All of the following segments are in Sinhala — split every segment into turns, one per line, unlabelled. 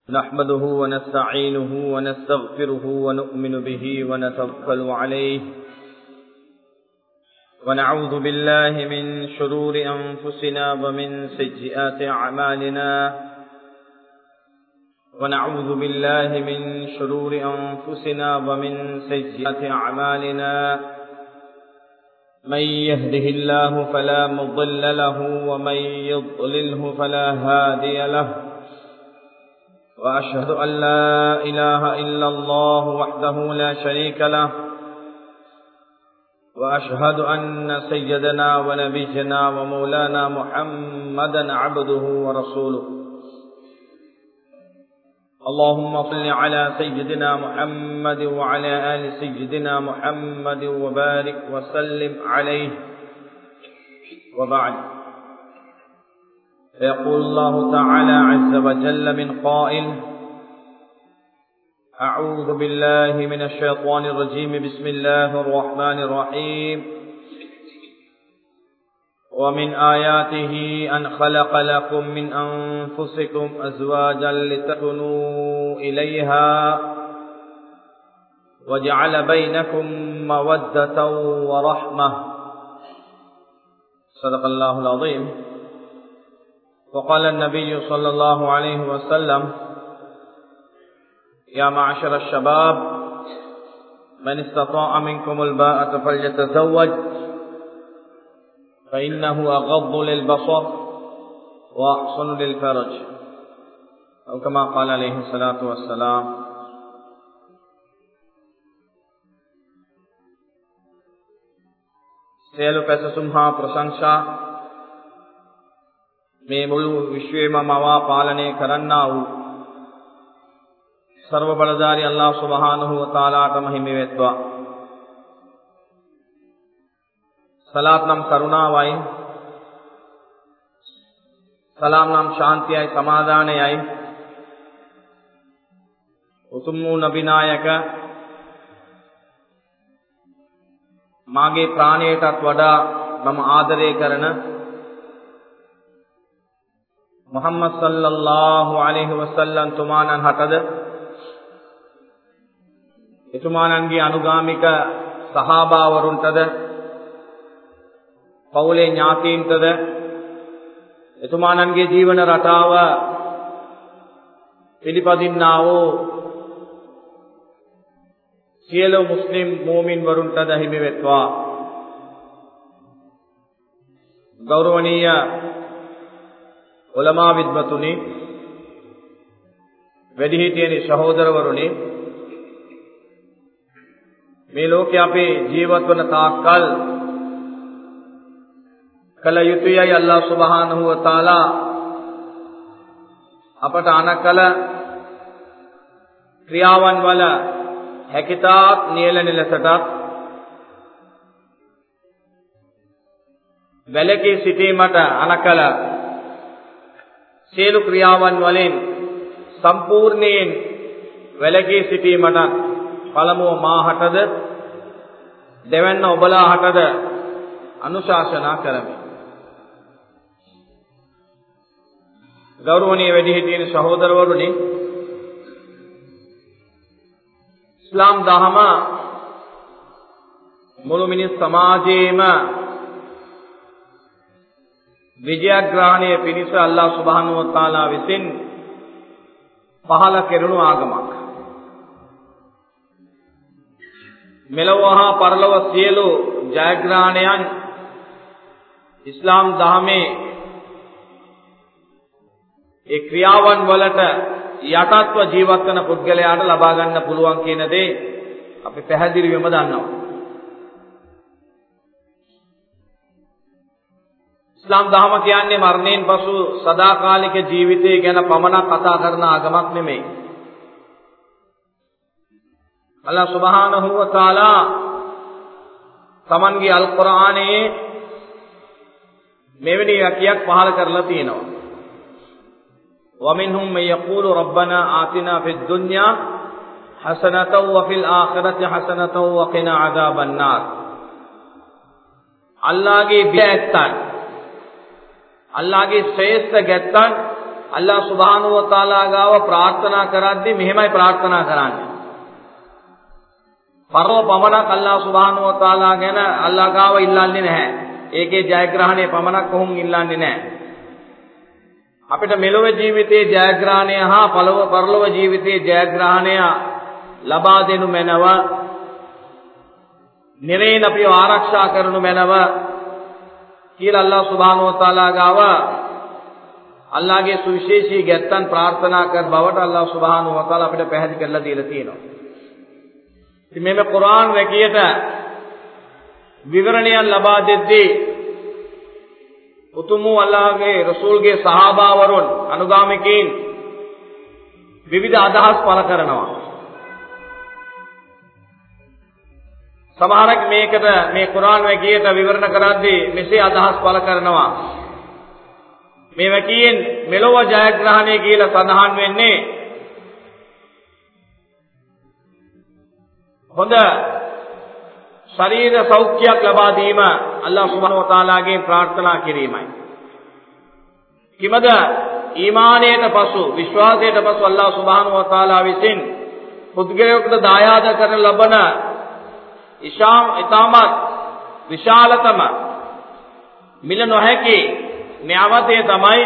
نحمده ونستعينه ونستغفره ونؤمن به ونتوكل عليه ونعوذ بالله من شرور أنفسنا ومن سيئات أعمالنا ونعوذ بالله من شرور أنفسنا ومن سيئات أعمالنا من يهده الله فلا مضل له ومن يضلله فلا هادي له وأشهد أن لا إله إلا الله وحده لا شريك له وأشهد أن سيدنا ونبينا ومولانا محمدا عبده ورسوله اللهم صل على سيدنا محمد وعلى آل سيدنا محمد وبارك وسلم عليه وبعد يقول الله تعالى عز وجل من قائل أعوذ بالله من الشيطان الرجيم بسم الله الرحمن الرحيم ومن آياته أن خلق لكم من أنفسكم أزواجا لتسكنوا إليها وجعل بينكم مودة ورحمة صدق الله العظيم. وقال النبي صلى الله عليه وسلم يا معشر الشباب من استطاع منكم الباءة فليتزوج فإنه أغض للبصر وأحسن للفرج أو كما قال عليه الصلاة والسلام. සියලු පැසසුම් හා ප්‍රශංසා මේ මුළු විශ්වයම මවා පාලනය කරන්නා වූ සර්ව බලධාරී අල්ලාහ් සුබ්හානහු වතාලාටම හිමි වෙත්වා. සලාත් නම් කරුණාවයි, සලාම් නම් ශාන්තියයි, සමාදානයයි උතුම් වූ නබි නායක මාගේ ප්‍රාණයටත් වඩා මම ආදරය කරන මුහම්මද් සල්ලල්ලාහු අලයිහි වසල්ලම් තුමාණන් හටද එතුමාණන්ගේ අනුගාමික සහාබාවරුන්ටද පවුලේ ඥාතීන්ටද එතුමාණන්ගේ ජීවන රටාව පිළිපදින්නා වූ සියලු මුස්ලිම් මුමින් වරුන්ටද හිමි වෙත්වා. ගෞරවනීය උලමා විද්වතුනි, වැඩිහිටියනි, සහෝදරවරුනි, මේ ලෝකේ අපේ ජීවත් වන තාක්කල් කල යුතුයයි අල්ලාහ් සුබ්හානහු වතාලා අපට අනකල ක්‍රියාවන් වල හැකිතාක් නියැලෙන ලෙසටත් වැළකී සිටීමට අනකල සියලු ක්‍රියාවන් වලින් සම්පූර්ණයෙන් වැළකී සිටීමට පළමුව මාහටද දෙවැන්න ඔබලාහටද අනුශාසනා කරමි. ගෞරවනීය වැඩිහිටියනි, සහෝදරවරුනි, ඉස්ලාම් දහම මුළු මිනිස් සමාජයේම විජයග්‍රහණය පිණිස අල්ලාහ් සුබ්හානහු වතාලා විසින් පහළ කෙරුණු ආගමක්. මෙලොව හා පරලොව සියලු ජයග්‍රහණයන් ඉස්ලාම් දහමේ ඒ ක්‍රියාවන් වලට යටත්ව ජීවත් වන පුද්ගලයාට ලබා ගන්න පුළුවන් කියන දේ අපි පැහැදිලිවම දන්නවා. ඉස්ලාම් දහම කියන්නේ මරණයෙන් පසු සදාකාලික ජීවිතය ගැන පමණක් කතා කරන ආගමක් නෙමෙයි. අල්ලාහ් සුබ්හානහු වතාලා තමන්ගේ අල් කුර්ආනයේ මෙවැනි යකියක් පහල කරලා තියෙනවා. وَمِنْهُمْ مَن يَقُولُ رَبَّنَا آتِنَا فِي الدُّنْيَا حَسَنَةً وَفِي الْآخِرَةِ حَسَنَةً وَقِنَا عَذَابَ النَّارِ. අල්ලාහගේ බියත්තන්, අල්ලාහගේ ශ්‍රේෂ්ඨ ගැත්තන් අල්ලාහ් සුබ්හානහු වතාලා ගාව ප්‍රාර්ථනා කරද්දී මෙහෙමයි ප්‍රාර්ථනා කරන්නේ. පරව පමණක් අල්ලාහ් සුබ්හානහු වතාලා ගැන අල්ලාහ් ගාව ඉල්ලන්නේ නැහැ. ඒකේ ජයග්‍රහණය පමණක් කොහොම ඉල්ලන්නේ නැහැ. අපිට මෙලොව ජීවිතයේ ජයග්‍රහණය හා පරලොව ජීවිතයේ ජයග්‍රහණය ලබා දෙනු මැනව. නිරේන අපිව ආරක්ෂා කරනු මැනව කියලා අල්ලාහ් සුබ්හානහු වතාලා ගාව අල්ලාහගේ සුවිශේෂී ගැත්තන් ප්‍රාර්ථනා කර බවට අල්ලාහ් සුබ්හානහු වතාලා අපිට පැහැදිලි කරලා දීලා තියෙනවා. ඉතින් මේ කුර්ආන් වැකියට විවරණයන් ලබා දෙද්දී උතුම් අල්ලාහගේ රසූල්ගේ සහාබාවරුන් අනුගාමිකයින් විවිධ අදහස් පළ කරනවා. සමහරක් මේකට මේ කුර්ආන් වැකියට විවරණ කරද්දී මෙසේ අදහස් පළ කරනවා. මේ වැකියෙන් මෙලොව ජයග්‍රහණය කියලා සඳහන් වෙන්නේ හොඳ ශරීර සෞඛ්‍යයක් ලබා දීම අල්ලාහ් සුබ්හානහු වතාලාගෙන් ප්‍රාර්ථනා කිරීමයි. කිමද ඊමානයට පසු විශ්වාසයට පසු අල්ලාහ් සුබ්හානහු වතාලා විසින් පුද්ගලයෙකුට දායාද කරන ලබන ඉතාමත් විශාලතම මිල නොහැකි න්‍යාමතේ තමයි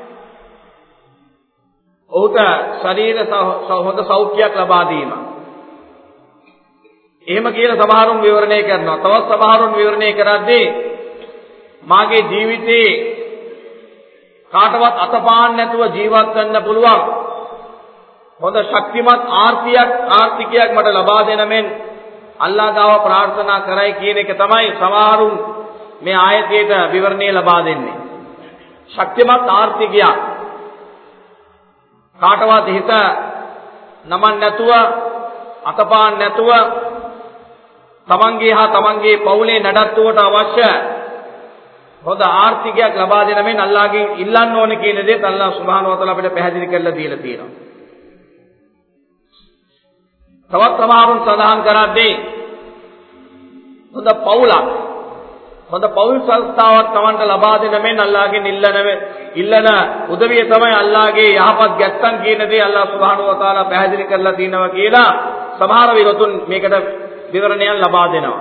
ඔහුට ශරීර හොඳ සෞඛ්‍යයක් ලබා දීම. එහෙම කියලා සමහරුන් විවරණය කරනවා. තවත් සමහරුන් විවරණය කරද්දී මාගේ ජීවිතේ කාටවත් අතපාන්න නැතුව ජීවත් වෙන්න පුළුවන් හොඳ ශක්තිමත් ආර්ථිකයක් මට ලබා දෙන මෙන් අල්ලාහ් ගාව ප්‍රාර්ථනා කරයි කියන එක තමයි සමහරුන් මේ ආයතයට විවරණය ලබා දෙන්නේ. ශක්තිමත් ආර්ථිකයක් කාටවත් හිත නමන්න නැතුව අතපාන්න නැතුව තමන්ගේ හා තමන්ගේ පවුලේ නඩත්තුවට අවශ්‍ය හොඳ ආර්ථිකයක් ලබා දෙන මෙන් අල්ලාහගෙන් ඉල්ලන්න ඕන කියන දේ අල්ලාහ් සුබ්හානහු වතාලා අපිට පැහැදිලි කරලා දීලා තියෙනවා. තවත් සමහරුන් සඳහන් කරන්නේ හොඳ පවුලක් හොඳ පවුල් සංස්ථාවක් තමන්ට ලබා දෙන මෙන් අල්ලාහගෙන් ඉල්ලන උදවිය තමයි අල්ලාහගේ යහපත් ගැත්තන් කියන දේ අල්ලාහ් සුබ්හානහු වතාලා පැහැදිලි කරලා තියෙනවා කියලා සමහර විරතුන් මේකට විවරණයන් ලබා දෙනවා.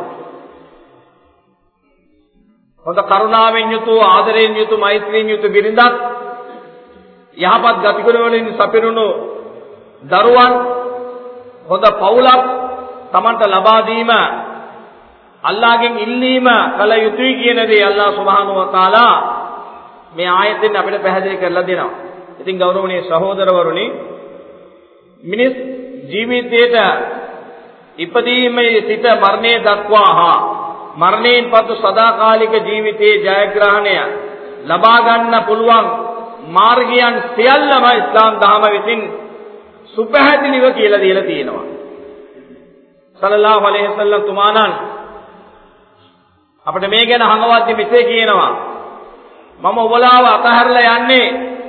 හොඳ කරුණාවෙන් යුතු ආදරයෙන් යුතු මෛත්‍රියෙන් යුතු බිරිඳක් යහපත් ගතිගුණ වලින් සපිරුණු දරුවන් හොඳ පවුලක් තමන්ට ලබා දීම අල්ලාහගෙන් ඉල්ලීම කල යුතුයි කියන දේ අල්ලාහ් සුබ්හානහු වතාලා මේ ආයතෙන් අපිට පැහැදිලි කරලා දෙනවා. ඉතින් ගෞරවනීය සහෝදරවරුනි මිනිස් ජීවිතයේට ඉපදීමේ සිට මරණය දක්වා හා මරණයෙන් පසු සදාකාලික ජීවිතයේ ජයග්‍රහණය ලබා ගන්න පුළුවන් මාර්ගයන් සියල්ලම ඉස්ලාම් දහම විසින් සුපැහැදිලිව කියලා දීලා තියෙනවා. සල්ලල්ලාහු අලයිහි වසල්ලම් තුමාණන් අපිට මේ ගැන හංගවද්දි මෙසේ කියනවා මම ඔබලාව අතහැරලා යන්නේ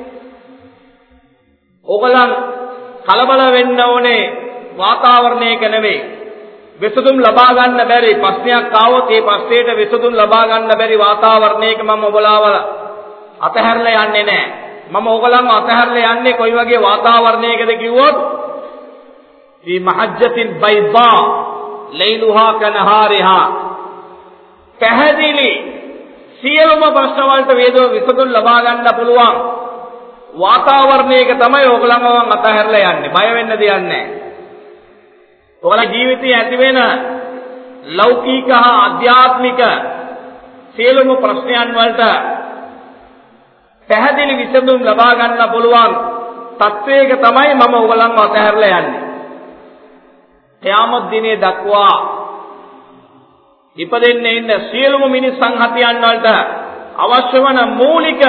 ඔයගලන් කලබල වෙන්න ඕනේ වාතාවරණයක නෙවෙයි. විසඳුම් ලබා ගන්න බැරි ප්‍රශ්නයක් ආවොත් ඒ ප්‍රශ්නෙට විසඳුම් ලබා ගන්න බැරි වාතාවරණයක මම ඔබලාව අතහැරලා යන්නේ නැහැ. මම ඔයගලන්ව අතහැරලා යන්නේ කොයි වගේ වාතාවරණයකද කිව්වොත් මේ මහජ්ජතින් බයිදා ලෛලුහා කනහාරිහා පැහැදිලි සියලුම ප්‍රශ්න වලට විසඳුම් ලබා ගන්න පුළුවන් වාතාවරණයක තමයි ඔයගලන්ව අතහැරලා යන්නේ. බය වෙන්න දෙයක් නැහැ. ඔයාලා ජීවිතයේ ඇති වෙන ලෞකික හා ආධ්‍යාත්මික සියලුම ප්‍රශ්නයන් වලට පැහැදිලි විසඳුම් ලබා ගන්න පුළුවන් තත්වයක තමයි මම ඔයගලන්ව අතහැරලා යන්නේ. ඛියාමත් දිනේ දක්වා ඉපදෙන්නේ ඉන්න සියලුම මිනිස් සංහතියන් වලට අවශ්‍ය වන මූලික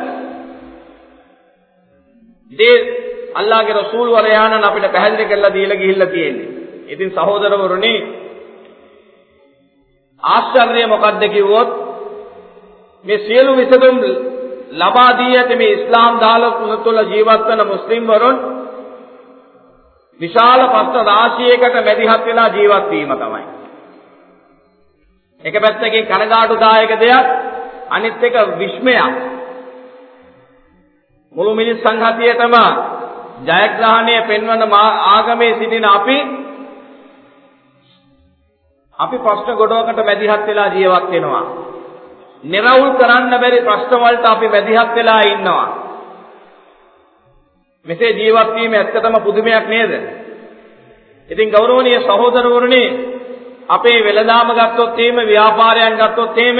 දේ අල්ලාහගේ රසූල් වරයාණන් අපිට පැහැදිලි කරලා දීලා ගිහිල්ලා තියෙන්නේ. ඉතින් සහෝදරවරුනි ආශ්චර්යය මොකක්ද කිව්වොත් මේ සියලු විසඳුම් ලබා දී ඇති මේ ඉස්ලාම් දාලකුල තුළ ජීවත් වන මුස්ලිම් වරුන් විශාල ප්‍රශ්න රාශියකට මැදිහත් වෙලා ජීවත් වීම තමයි. එක පැත්තකින් කනගාටුදායක දෙයක් අනිත් එක විස්මයක්. මුළු මිනිස් සංහතියටම ජයග්‍රහණය පෙන්වන ආගමේ සිටින අපි ප්‍රශ්න ගොඩවකට මැදිහත් වෙලා ජීවත් වෙනවා. නිරවුල් කරන්න බැරි ප්‍රශ්න වලට අපි මැදිහත් වෙලා ඉන්නවා. මෙසේ ජීවත් වීම ඇත්තටම පුදුමයක් නේද? ඉතින් ගෞරවනීය සහෝදරවරුනි, අපේ වෙළඳාම ගත්තොත් එහෙම, ව්‍යාපාරයන් ගත්තොත් එහෙම,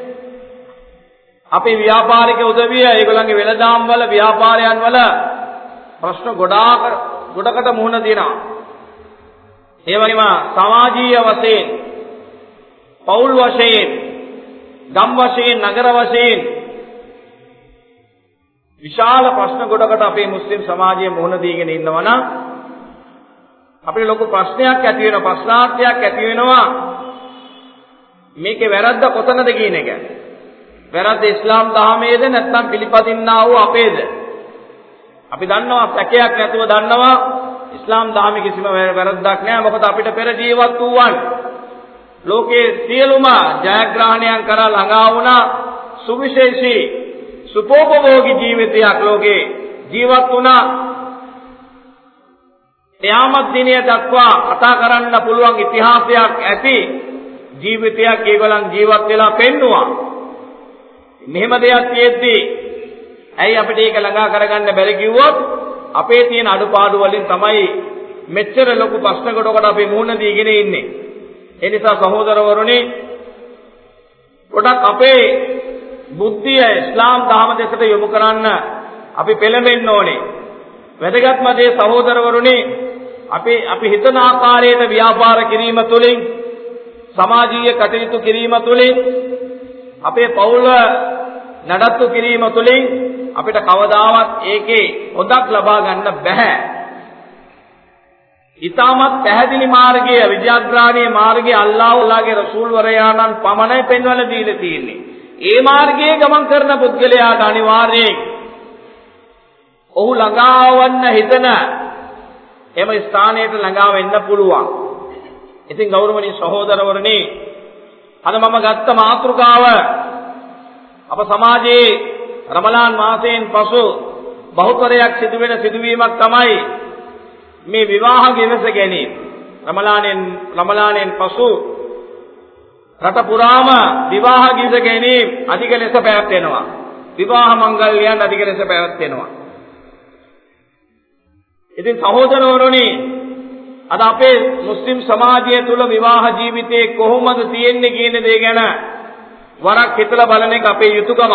අපේ ව්‍යාපාරික උදවිය ඒගොල්ලන්ගේ වෙළඳාම් වල ව්‍යාපාරයන් වල ප්‍රශ්න ගොඩකට මුහුණ දෙනවා. ඒ වගේම සමාජීය වශයෙන්, පෞල් වශයෙන්, ගම් වශයෙන්, නගර වශයෙන් විශාල ප්‍රශ්න ගොඩකට අපේ මුස්ලිම් සමාජයේ මුහුණ දීගෙන ඉන්නවා නම් අපිට ලොකු ප්‍රශ්නයක් ඇති වෙනවා, ප්‍රශ්නාර්ථයක් ඇති වෙනවා. මේකේ වැරද්ද කොතනද කියන එක. වැරද්ද ඉස්ලාම් ධර්මයේද නැත්නම් පිළිපදින්නා වූ අපේද? අපි දන්නවා, සැකයක් නැතුව දන්නවා ඉස්ලාම් ධර්මයේ කිසිම වැරද්දක් නැහැ. මොකද අපිට පෙර ජීවත් වූවන් ලෝකයේ සියලුම ජයග්‍රහණයන් කරා ළඟා වුණා. සුවිශේෂී සුපෝපභෝගී ජීවිතයක් ලෝකේ ජීවත් වුණා. ක්‍යාමත් දිනය දක්වා කතා කරන්න පුළුවන් ඉතිහාසයක් ඇති ජීවිතයක් ඒගොල්ලන් ජීවත් වෙලා පෙන්නවා. මෙහෙම දෙයක් තියෙද්දී ඇයි අපිට ඒක ළඟා කරගන්න බැරි කිව්වොත් අපේ තියෙන අඩුපාඩු වලින් තමයි මෙච්චර ලොකු ප්‍රශ්න කොටකට අපි මුහුණ දීගෙන ඉන්නේ. ඒ නිසා සහෝදරවරුනි, පොඩක් අපේ බුද්ධිය ඉස්ලාම් ධර්ම දෙසට යොමු කරන්න අපි පෙළඹෙන්න ඕනේ. වැදගත්ම දේ සහෝදරවරුනි, අපි හිතන ආකාරයට ව්‍යාපාර කිරීම තුළින්, සමාජීය කටයුතු කිරීම තුළින්, අපේ පවුල නඩත්තු කිරීම තුළින් අපිට කවදාවත් ඒකේ හොදක් ලබා ගන්න බෑ. ඊටමත් පැහැදිලි මාර්ගය, විද්‍යාග්‍රහණීය මාර්ගය අල්ලාහ්ගේ රසූල් වරයාණන් පමණයි පෙන්වලා දීලා තියෙන්නේ. ඒ මාර්ගයේ ගමන් කරන පුද්ගලයාට අනිවාර්යයෙන් ඔහු ළඟාවන්න හිතන එම ස්ථානයට ළඟා වෙන්න පුළුවන්. ඉතින් ගෞරවනීය සහෝදරවරුනි, අද මම ගත්ත මාතෘකාව අප සමාජයේ රමලාන් මාසයෙන් පසු බහුතරයක් සිදුවෙන සිදුවීමක් තමයි මේ විවාහ ගෙවස ගැනීම. රමලානෙන් පසු රට පුරාම විවාහ ගෙවස ගැනීම අධික ලෙස පැවැත්වෙනවා. විවාහ මංගල්‍යයන් අධික ලෙස පැවැත්වෙනවා. ඉතින් සහෝදරවරුනි, අද අපේ මුස්ලිම් සමාජය තුළ විවාහ ජීවිතේ කොහොමද තියෙන්නේ කියන දේ ගැන වරක් හිතලා බලන එක අපේ යුතුයකමක්.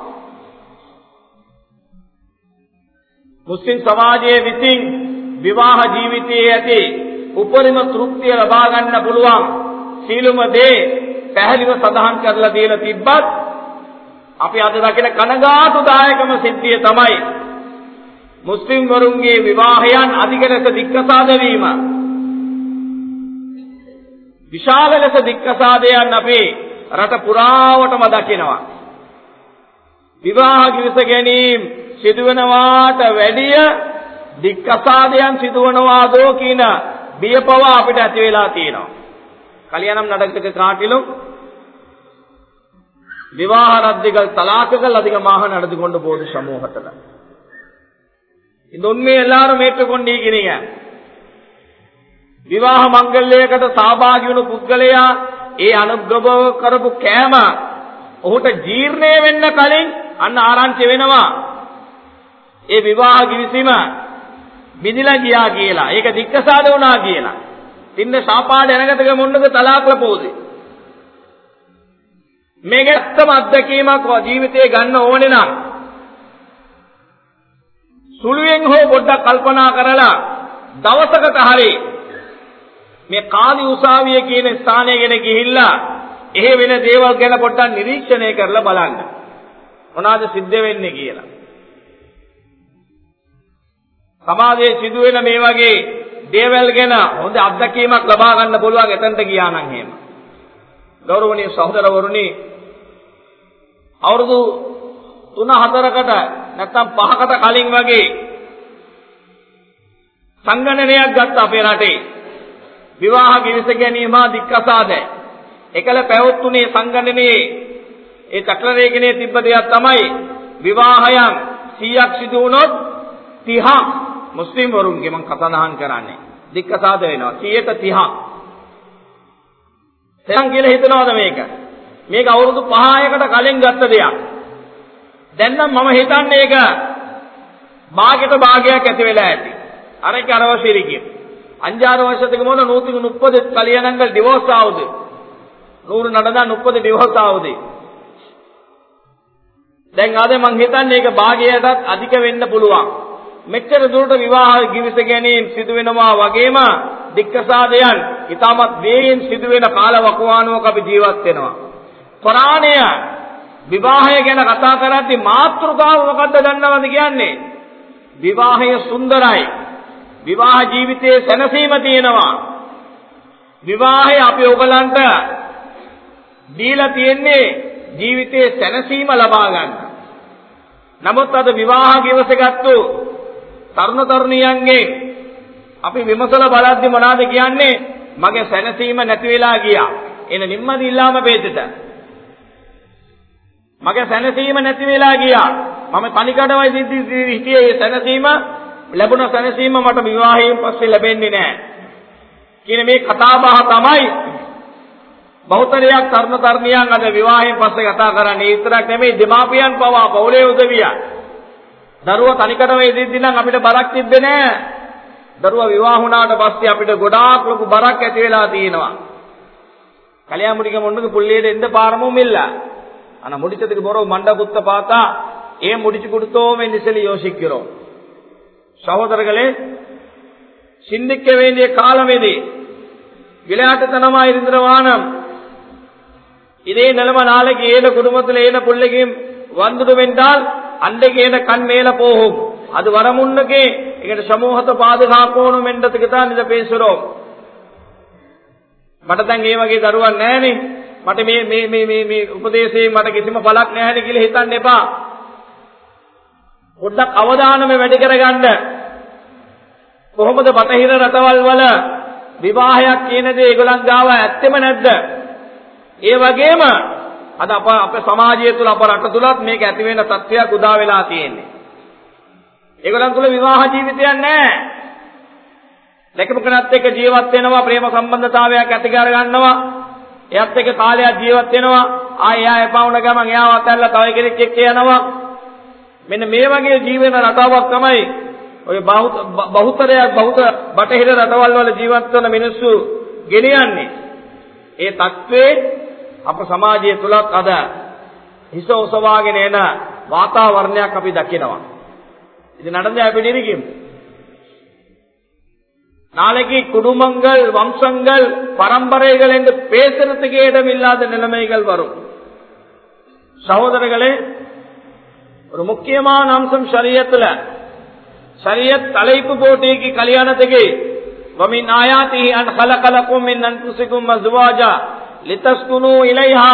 මුස්ලිම් සමාජයේ විසින් විවාහ ජීවිතයේ ඇති උපරිම තෘප්තිය ලබා ගන්න පුළුවන් සීලම දේ පැහැදිලිව සඳහන් කරලා දීලා තිබ්බත් අපි අද දකින කනගාටුදායකම සිද්ධිය තමයි මුස්ලිම් වරුන්ගේ විවාහයන් අධික ලෙස දික්කසාද වීම. විශාල ලෙස දික්කසාදයන් අපි රට පුරාවටම දකිනවා. විවාහ කිවිස ගැනීම සිදුවනවාට වැඩිය දික්කසාදයන් සිදුවනවාදෝ කියන බියපව අපිට ඇති වෙලා තියෙනවා. කලියනම් நடக்க காட்டிலும் விவாහ ரத்துகள் தலாக்குகள் அதிகமாக நடந்து கொண்டு போகுது சமூகத்துல. இந்த உண்மையை எல்லாரும் ஏற்றுக்கொண்டிருக்கிறீங்க. විවාහ මංගල්‍යයකට සහභාගී වුණු පුද්ගලයා ඒ අනුග්‍රහ කරපු කෑම ඔහුට ජීර්ණය වෙන්න කලින් අන්න ආරංචි වෙනවා. ඒ විවාහ කිවිසීම බිඳිලා ගියා කියලා. ඒක දික්කසාද වුණා කියලා. තින්න සාපාඩ එනගතක මොන්නක තලාක්ල පොදේ. මේකටම අත්දැකීමක් ජීවිතේ ගන්න ඕනේ නම් සුළුෙන් හෝ පොඩ්ඩක් කල්පනා කරලා දවසකට හරි මේ කාලි උසාවිය කියන ස්ථානයකට ගිහිල්ලා එහෙ වෙන දේවල් ගැන පොඩ්ඩක් නිරීක්ෂණය කරලා බලන්න. මොනවාද සිද්ධ වෙන්නේ කියලා. සමාජයේ සිදුවෙන මේ වගේ දේවල් ගැන හොඳ අත්දැකීමක් ලබා ගන්න පුළුවන් එතනට ගියා නම් එහෙම. ගෞරවනීය සහෝදරවරුනි, අවුරුදු 3-4කට නැත්නම් 5කට කලින් වගේ සංගණනයක් ගත්ත අපේ රටේ විවාහ කිවිස ගැනීම දික්කසාද එකල පැවතුනේ සංගණනයේ ඒ චක්‍ර රේඛනයේ තිබ්බ දෙයක් තමයි විවාහයන් 100ක් සිදු වුණොත් 30ක් මුස්ලිම් වරුන්ගේ මම කතානහන් කරන්නේ දික්කසාද වෙනවා 130ක්. දැන් කියලා හිතනවාද මේක අවුරුදු 5කට කලින් ගත්ත දෙයක්. දැන් නම් මම හිතන්නේ ඒක භාගයට භාගයක් ඇති වෙලා ඇති. අරක අරවශීරිකේ 5-6 வருஷத்துக்கு முன்ன 130 கல்யாணங்கள் டிவோர்ஸ் ஆகுது. 100 நடந்தா 30 டிவோர்ஸ் ஆகுது. දැන් ආද මං හිතන්නේ ඒක භාගයටත් අධික වෙන්න පුළුවන්. මෙච්චර දුරට විවාහ කිවිස ගැනීම සිදු වෙනවා වගේම දික්කසාදයන් ඊටමත් වේගෙන් සිදු වෙන කාල වකවානුවක අපි ජීවත් වෙනවා. කුරාණය විවාහය ගැන කතා කරද්දී මාතෘකාව මොකද්ද දන්නවද කියන්නේ? විවාහය සුන්දරයි. විවාහ ජීවිතයේ සැනසීම තියෙනවා. විවාහය අපි ඔයගලන්ට දීලා තියෙන්නේ ජීවිතයේ සැනසීම ලබා ගන්න. නමුත් අද විවාහ කිවසගත්තු තරුණ තරුණියන්ගේ අපි විමසලා බලද්දී මොනවද කියන්නේ? මගේ සැනසීම නැති වෙලා ගියා. එන නිම්මදි ඉල්ලාම බේදෙත. මගේ සැනසීම නැති වෙලා ගියා. මම තනිකඩවයි හිටියේ සැනසීම ලැබුණ සැනසීම මට විවාහයෙන් පස්සේ ලැබෙන්නේ නැහැ. කියන මේ කතා බහ තමයි බහුතරයක් තරුණ තරුණියන් අද විවාහයෙන් පස්සේ කතා කරන්නේ. ඒ විතරක් නෙමෙයි දෙමාපියන් පවා පවුලේ උදවිය. දරුවා තනිකඩම ඉඳිද්දී නම් අපිට බරක් තිබ්බේ නැහැ. දරුවා විවාහ වුණාට පස්සේ අපිට ගොඩාක් ලොකු බරක් ඇති වෙලා තියෙනවා. கல்யாணமுடிக்க முன்னுக்கு புள்ளியிட எந்த பாரமும் இல்ல. ஆனா முடிச்சதுக்கு போற மண்ட குத்த பார்த்தா ஏன் முடிச்சு கொடுத்தோம் என்று சொல்லி யோசிக்கிறோம். சகோதரர்களே, சிந்திக்க வேண்டிய காலம் இது. விளையாட்டுத்தனமா இருந்திரவானம். இதே நிலைமை நாளைக்கு ஏன குடும்பத்தில் ஏன பிள்ளைக்கும் வந்துடும் என்றால் அன்றைக்கு ஏன கண் மேல போகும். அது வர முன்னுக்கு எங்க சமூகத்தை பாதுகாக்கணும் என்றதுக்கு தான் இதை பேசுறோம். මට දැන් මේ වගේ දරුවක් නැහැනේ. මට මේ උපදේශයෙන් මට කිසිම බලක් නැහැනේ කියලා හිතන්න එපා. පොඩ්ඩක් අවධානම වැඩි කරගන්න. කොහොමද බටහිර රටවල් වල විවාහයක් කියන දේ ඒගොල්ලන් ගාව ඇත්තෙම නැද්ද? ඒ වගේම අද අපේ සමාජය තුල අප රට තුලත් මේක ඇති වෙන තත්ත්වයක් උදා වෙලා තියෙන්නේ. ඒගොල්ලන් තුල විවාහ ජීවිතයක් නැහැ. ලැබෙමුකනත් එක්ක ජීවත් වෙනවා, ප්‍රේම සම්බන්ධතාවයක් ඇති කර ගන්නවා, එයත් එක්ක කාලයක් ජීවත් වෙනවා, ආයෙ එපා වුණ ගමන් එයාව අතහැරලා තව කෙනෙක් එක්ක යනවා. මෙන්න මේ වගේ ජීවන රටාවක් තමයි ඔය බහුතර බටහිර රටවල් වල ජීවත් වෙන මිනිස්සු ගෙනියන්නේ. ඒ තත්ත්වේ අප සමාජය තුලත් අද හිස ඔසවාගෙන එන වාතාවරණයක් අපි දකිනවා. இது நடந்தே அப்படி இருக்கும். நாளைக்கு குடும்பங்கள், வம்சங்கள், பரம்பரைகள் என்று பேசுறதுக்கு இடமில்லாத நிலைமைகள் வரும். சகோதரர்களே, ஒரு முக்கியமான அம்சம் ஷரியத்துல, ஷரியத் தலைப்பு போட்டிக்கு கல்யாணத்துக்கு وَمِنْ آيَاتِهِ أَنْ خَلَقَ لَكُم مِّنْ أَنفُسِكُمْ أَزْوَاجًا لِتَسْكُنُوا إِلَيْهَا.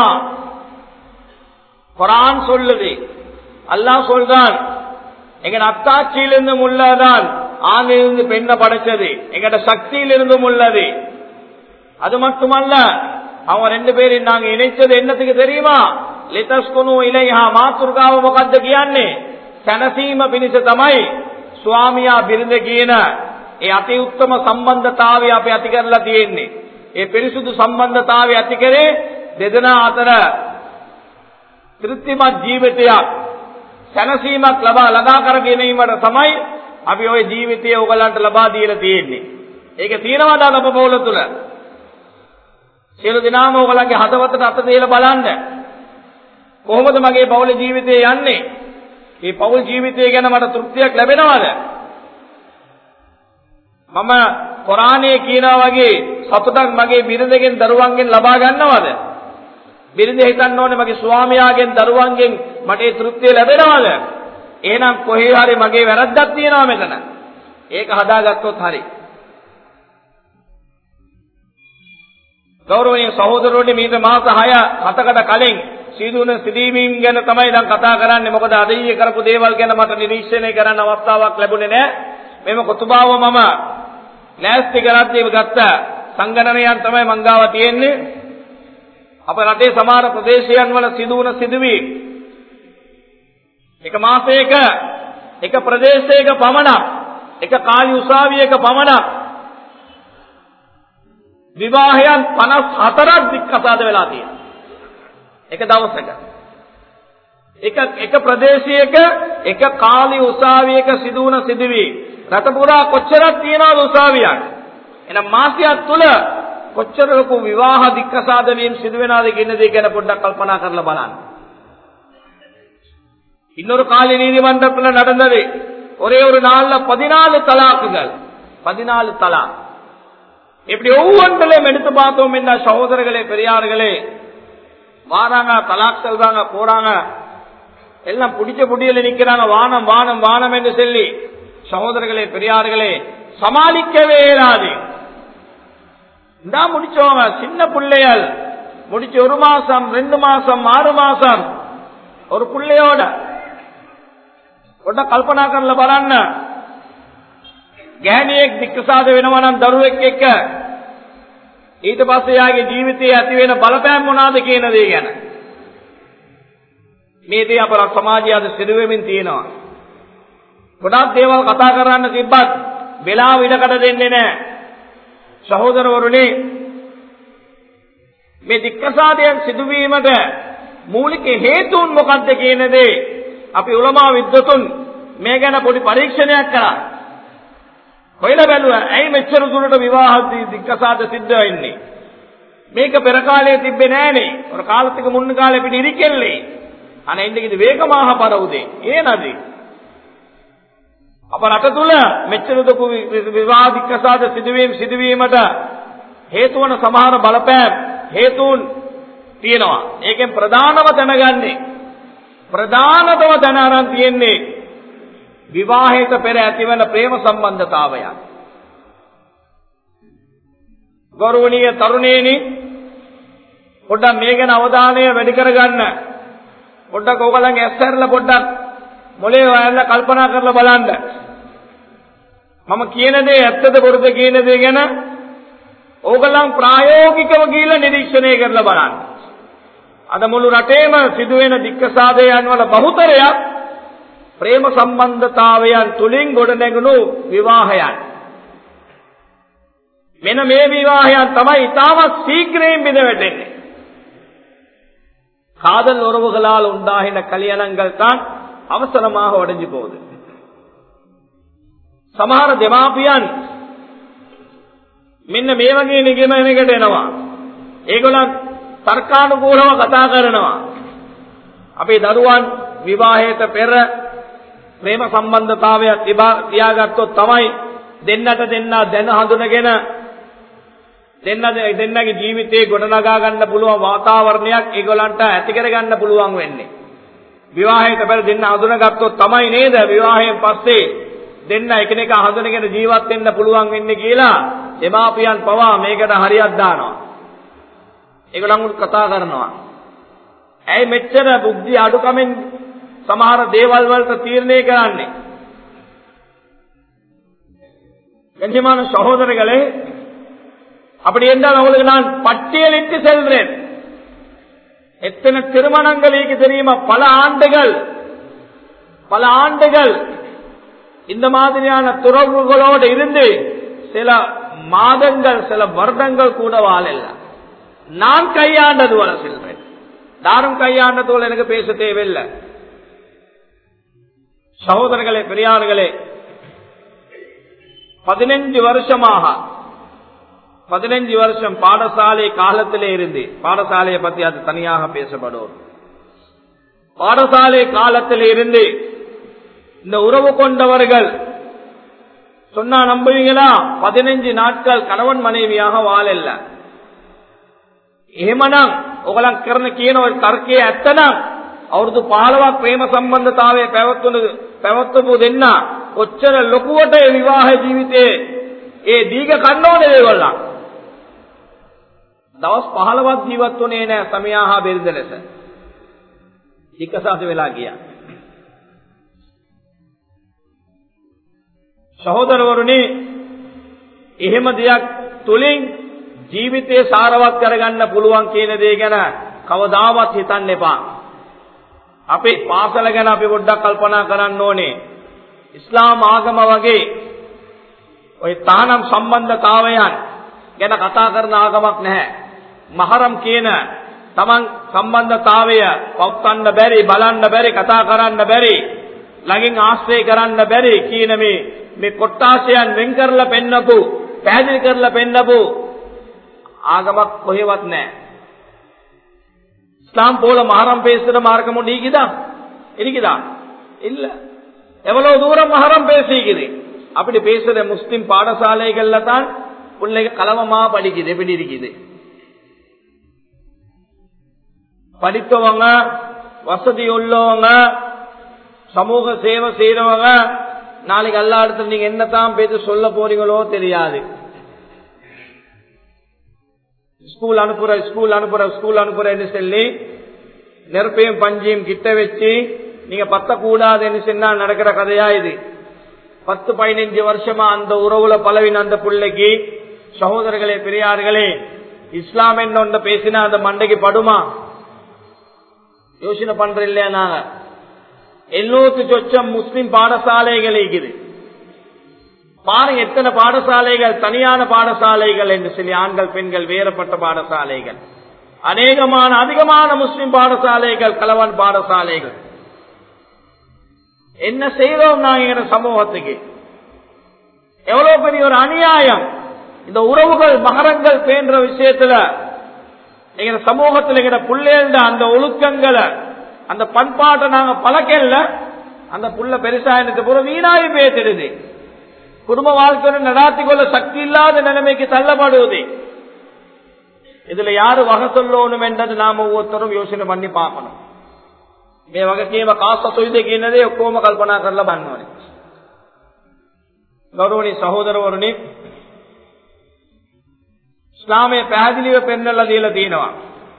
குர்ஆன் சொல்லுது, அல்லாஹ் சொல்றான், எங்க அத்தாட்சியிலிருந்தும் உள்ளதான் ஆணிலிருந்து பெண்ணை படைச்சது, எங்கட சக்தியிலிருந்தும் உள்ளது. அது மட்டுமல்ல, அவங்க ரெண்டு பேரும் நாங்க இணைச்சது என்னத்துக்கு தெரியுமா? லிதஸ்குனு இலைஹா. මාතුර්ගාව මොකද්ද කියන්නේ? සැනසීම පිණිස තමයි ස්වාමියා බිරිඳ කියන ඒ අති උත්තම සම්බන්ධතාවය අපි ඇති කරලා තියෙන්නේ. ඒ පිරිසුදු සම්බන්ධතාවය ඇති කරේ දෙදෙනා අතර තෘප්තිමත් ජීවිතයක්, සැනසීමක් ලබා කර ගැනීමට තමයි අපි ওই ජීවිතය ඔයගලන්ට ලබා දීලා තියෙන්නේ. ඒක තියෙනවද අපේ පොළ තුල? සියලු දෙනාම ඔයගලන්ගේ හදවතට අත දෙලා බලන්න. කොහොමද මගේ පෞල් ජීවිතය යන්නේ? මේ පෞල් ජීවිතය ගැන මට තෘප්තියක් ලැබෙනවද? මම කුරානයේ කියනා වගේ සතුටක් මගේ බිරිඳගෙන් දරුවන්ගෙන් ලබා ගන්නවද? බිරිඳ හිතන්න ඕනේ මගේ ස්වාමියාගෙන් දරුවන්ගෙන් මට ඒ තෘප්තිය ලැබෙනවද? එහෙනම් කොහේ හරි මගේ වැරද්දක් තියෙනවා මෙතන. ඒක හදාගත්තොත් හරි. ගෞරවනීය සහෝදරවරුනි, මීට මාස 6-7කට කලින් සිදුවන සිදුවීම් ගැන තමයි දැන් කතා කරන්නේ. මොකද අද ඊයේ කරපු දේවල් ගැන මට නිරීක්ෂණය කරන්න අවස්ථාවක් ලැබුණේ නැහැ. මෙම කොතුබාව මම ලෑස්ති කරද්දී ගත්ත සංගණනයන් තමයි මං ගාව තියෙන්නේ. අපේ රටේ සමහර ප්‍රදේශයන් වල සිදුවන සිදුවීම් එක මාසයක එක ප්‍රදේශයක පමණක් එක කාලි උසාවියක පමණක් විවාහයන් 54ක් දික්කසාද වෙලා තියෙනවා. එක දවසක එක ප්‍රදේශයක එක කාලි උසාවියක සිදු වුණ සිදුවීම් රට පුරා කොච්චරක් තියෙනවද උසාවියන්? එහෙනම් මාසයක් තුල කොච්චර ලොකු විවාහ දික්කසාද වීම සිදු වෙනවද කියන දේ ගැන පොඩ්ඩක් කල්පනා කරලා බලන්න. இன்னொரு காலி நீதிமன்றத்தில் நடந்தது. ஒரே ஒரு நாள்ல 14 தலாக்குகள், 14 தலாக். இப்படி ஒவ்வொன்றிலையும் எடுத்து பார்த்தோம் என்ன சகோதரர்களே, பெரியார்களே, வாராங்க தலாக் சொல்றாங்க, போறாங்க, எல்லாம் பிடிச்ச புடியில நிக்கிறாங்க, வானம் வானம் வானம் என்று சொல்லி. சகோதரர்களே, பெரியார்களே, சமாளிக்கவே இயலாது. இந்த முடிச்சவங்க சின்ன பிள்ளைகள் முடிச்சு 1 மாசம் 2 மாசம் 6 மாசம் ஒரு பிள்ளையோட කල්පනා කරලා බලන්න. ගැහණියෙක් දික්කසාද වෙනවා නම් දරුවෙක් එක්ක ඊට පස්සේ යාගේ ජීවිතයේ ඇති වෙන බලපෑම් මොනවාද කියන දේ ගැන මේ දේ අපේ සමාජය අද සිදු වෙමින් තියෙනවා. ගොඩාක් දේවල් කතා කරන්න තිබ්බත් වෙලාව ඉඩකට දෙන්නේ නැහැ. සහෝදරවරුනි, මේ දික්කසාදයන් සිදුවීමට මූලික හේතුන් මොකක්ද කියන දේ අපි උලමා විද්වතුන් මේ ගැන පොඩි පරීක්ෂණයක් කරා. කොයිලා බැලුවා ඇයි මෙච්චර දුරට විවාහ දික්කසාද සිද්ධ වෙන්නේ? මේක පෙර කාලේ තිබ්බේ නෑනේ. ஒரு காலத்துக்கு முன்ன காலே இப்படி இருக்கல்லே. ஆனா இன்னைக்கு இது வேகமாக பரவுதே. ஏனது? අප රට තුල මෙච්චර දුක විවාහ දික්කසාද සිදුවීමට හේතු වන සමහර බලපෑම් හේතුන් තියෙනවා. ඒකෙන් ප්‍රධානම දැනගන්නේ ප්‍රධානතම දැන අරන් තියෙන්නේ විවාහයට පෙර ඇතිවන ප්‍රේම සම්බන්ධතාවය. ගෞරවනීය තරුණේනි, පොඩ්ඩක් මේ ගැන අවධානය වැඩි කරගන්න. පොඩ්ඩක් ඕගලන්ගේ ඇස්සැරලා පොඩ්ඩක් මොලේ වයල්ලා කල්පනා කරලා බලන්න. මම කියන දේ ඇත්තද බොරුද කියන දේ ගැන ඕගලන් ප්‍රායෝගිකව ගිහිල්ලා නිරීක්ෂණය කරලා බලන්න. අද මුළු රටේම සිදුවෙන දික්කසාදයන් වල බහුතරයක් ප්‍රේම සම්බන්ධතාවයන් තුලින් ගොඩනැගුණු විවාහයන්. මෙන්න මේ විවාහයන් තමයි ඉතාමත් ශීඝ්‍රයෙන් බිඳ වැටෙන්නේ. காதல் உறவுகளால் உண்டாகின கல்யாணங்கள் தான் அவசரமாக உடைஞ்சு போகுது. සමහර දෙමාපියන් මෙන්න මේ වගේ නිගමනයකට එනවා. ඒගොල්ලන් තර්කානුකූලව කතා කරනවා. අපේ දරුවන් විවාහයට පෙර ප්‍රේම සම්බන්ධතාවයක් තියාගත්තොත් තමයි දෙන්නට දෙන්නා දැන හඳුනගෙන දෙන්නගේ ජීවිතේ ගොඩනගා ගන්න පුළුවන් වාතාවරණයක් ඒගොල්ලන්ට ඇති කර ගන්න පුළුවන් වෙන්නේ. විවාහයට පෙර දෙන්න හඳුනගත්තොත් තමයි නේද විවාහයෙන් පස්සේ දෙන්න එකිනෙකා හඳුනගෙන ජීවත් වෙන්න පුළුවන් වෙන්නේ කියලා දෙමාපියන් පවා මේකට හරියක් දානවා. ඒගොල්ලන් කතා කරනවා. ඇයි මෙච්චර බුද්ධි අඩුකමෙන් සමහර දේවල් වලට තීරණය කරන්නේ? கண்ணியமான சகோதரர்களே, அப்படி என்றால் அவங்களுக்கு நான் பட்டியலிட்டு செல்றேன். எத்தனை திருமணங்களுக்கு தெரியுமா? பல ஆண்டுகள் இந்த மாதிரியான துறவுகளோடு இருந்து சில மாதங்கள் சில வருடங்கள் கூட வாழல. நான் கையாண்டது வர செல்றேன். யாரும் கையாண்டது போல எனக்கு பேச தேவையில்லை. சகோதரர்களே, பெரியார்களே, 15 வருஷம் பாடசாலை காலத்திலே இருந்து, பாடசாலையை பத்தி அது தனியாக பேசப்படும். பாடசாலை காலத்திலே இருந்து இந்த உறவு கொண்டவர்கள் சொன்னா நம்புவீங்களா? 15 நாட்கள் கணவன் மனைவியாக வாழல. එහෙමනම් ඔයගලන් කරන කියන ඔය තර්කයේ ඇත්තනම් අවුරුදු 15ක් ප්‍රේම සම්බන්ධතාවයේ පැවතුණු දෙන්න ඔච්චර ලොකුවට ඒ විවාහ ජීවිතේ ඒ දීග කන්න ඕනේ ඒගොල්ලන්. දවස් 15ක් ජීවත් වුණේ නැහැ සමියාහා බෙරිඳ ලෙස. දික්කසාද වෙලා ගියා. සහෝදරවරුනි, එහෙම දෙයක් තුලින් ජීවිතේ සාරවත් කරගන්න පුළුවන් කියන දේ ගැන කවදාවත් හිතන්න එපා. අපේ පාසල ගැන අපි පොඩ්ඩක් කල්පනා කරන්න ඕනේ. ඉස්ලාම් ආගම වගේ ඔය තානම් සම්බන්ධතාවයන් ගැන කතා කරන ආගමක් නැහැ. මහරම් කියන තමන් සම්බන්ධතාවය පවත්වන්න බැරි, බලන්න බැරි, කතා කරන්න බැරි, ළඟින් ආශ්‍රය කරන්න බැරි කියන මේ කොට්ටාසයන් වෙන් කරලා පෙන්නපු, පැහැදිලි කරලා පෙන්නපු ආගමක් කොහෙවත් නැහැ. இஸ்லாம் போல மஹரம் பேசுற மார்க்கம் ஒன்று இருக்குதா? இல்ல. எவ்வளவு தூரம் மஹரம் பேசிக்குது. அப்படி பேசுற முஸ்லிம் பாடசாலைகள்ல தான் பிள்ளைங்க கலவமா படிக்குது. எப்படி இருக்குது? படித்தவங்க, வசதி உள்ளவங்க, சமூக சேவை செய்யறவங்க நாளைக்கு எல்லா இடத்துல நீங்க என்னத்தான் பேசி சொல்ல போறீங்களோ தெரியாது. ஸ்கூல் அனுப்புறன்னு சொல்லி நெருப்பையும் பஞ்சையும் கிட்ட வச்சு நீங்க பத்த கூடாதுன்னு சொன்னா நடக்கிற கதையா இது. 10-15 வருஷமா அந்த உறவுல பலவின் அந்த பிள்ளைக்கு, சகோதரர்களே பெரியார்களே, இஸ்லாம் என்ன ஒன்று பேசினா அந்த மண்டைக்கு படுமா? யோசனை பண்ற இல்லையா? நாங்க 700 சொச்சம் முஸ்லிம் பாடசாலைகள் இருக்குது. பாருங்க எத்தனை பாடசாலைகள், தனியான பாடசாலைகள் என்று சொல்லி, ஆண்கள் பெண்கள் வேறுபட்ட பாடசாலைகள், அதிகமான முஸ்லிம் பாடசாலைகள், கலவன் பாடசாலைகள். என்ன செய்தோம் நாங்க சமூகத்துக்கு? எவ்வளவு பெரிய ஒரு அநியாயம்! இந்த உறவுகள், மகரங்கள் பேன்ற விஷயத்துல எங்க சமூகத்தில் எங்க புள்ளேண்ட அந்த ஒழுக்கங்களை, அந்த பண்பாட்டை நாங்க பழக்கல. அந்த புள்ள பெருசா எனக்கு பூரா வீணாகி பேசிடுது. குடும்ப வாழ்க்கையோட நடாத்தி கொள்ள சக்தி இல்லாத நிலைமைக்கு தள்ளப்படுவது. இதுல யாரு வகை சொல்லணும் என்றது நாம ஒவ்வொருத்தரும் யோசனை பண்ணி பார்க்கணும். මේ වගකීම කාස්ස සොයිද කියනදේ ඔක්කොම කල්පනා කරලා බලන්න ඕනේ. ගෞරවනීය සහෝදරවරුනි, ඉස්ලාමයේ පැහැදිලිව පෙන්වලා දීලා තියෙනවා.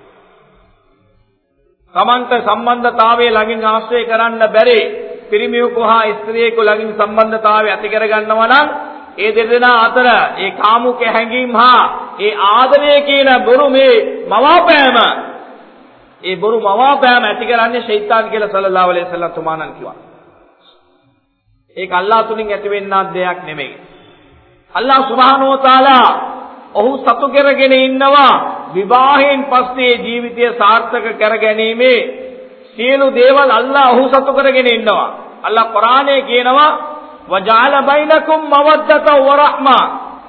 සමන්ත සම්බන්ධතාවයේ ළඟින් ආශ්‍රය කරන්න බැරි පිරිමියෙකු හා ස්ත්‍රියෙකු ළඟින් සම්බන්ධතාවය ඇති කර ගන්නවා නම් ඒ දෙදෙනා අතර ඒ කාමුක හැඟීම් හා ඒ ආදරය කියන බොරු මේ මවාපෑම, ඒ බොරු මවාපෑම ඇති කරන්නේ ෂයිතාන් කියලා සල්ලල්ලාහු අලයිහි වසල්ලම් තුමාණන් කිව්වා. ඒක අල්ලාහ් තුලින් ඇති වෙන්නත් දෙයක් නෙමෙයි. අල්ලාහ් සුබ්හානහු වතාලා ඔහු සතු කරගෙන ඉන්නවා විවාහයෙන් පස්සේ ජීවිතය සාර්ථක කර ගැනීමේ සියලු දේවල් අල්ලාහ් ඔහු සතු කරගෙන ඉන්නවා. අල්ලාහ් කුරානයේ කියනවා වජාල බයිනකුම් මවද්දත වරහ්මා.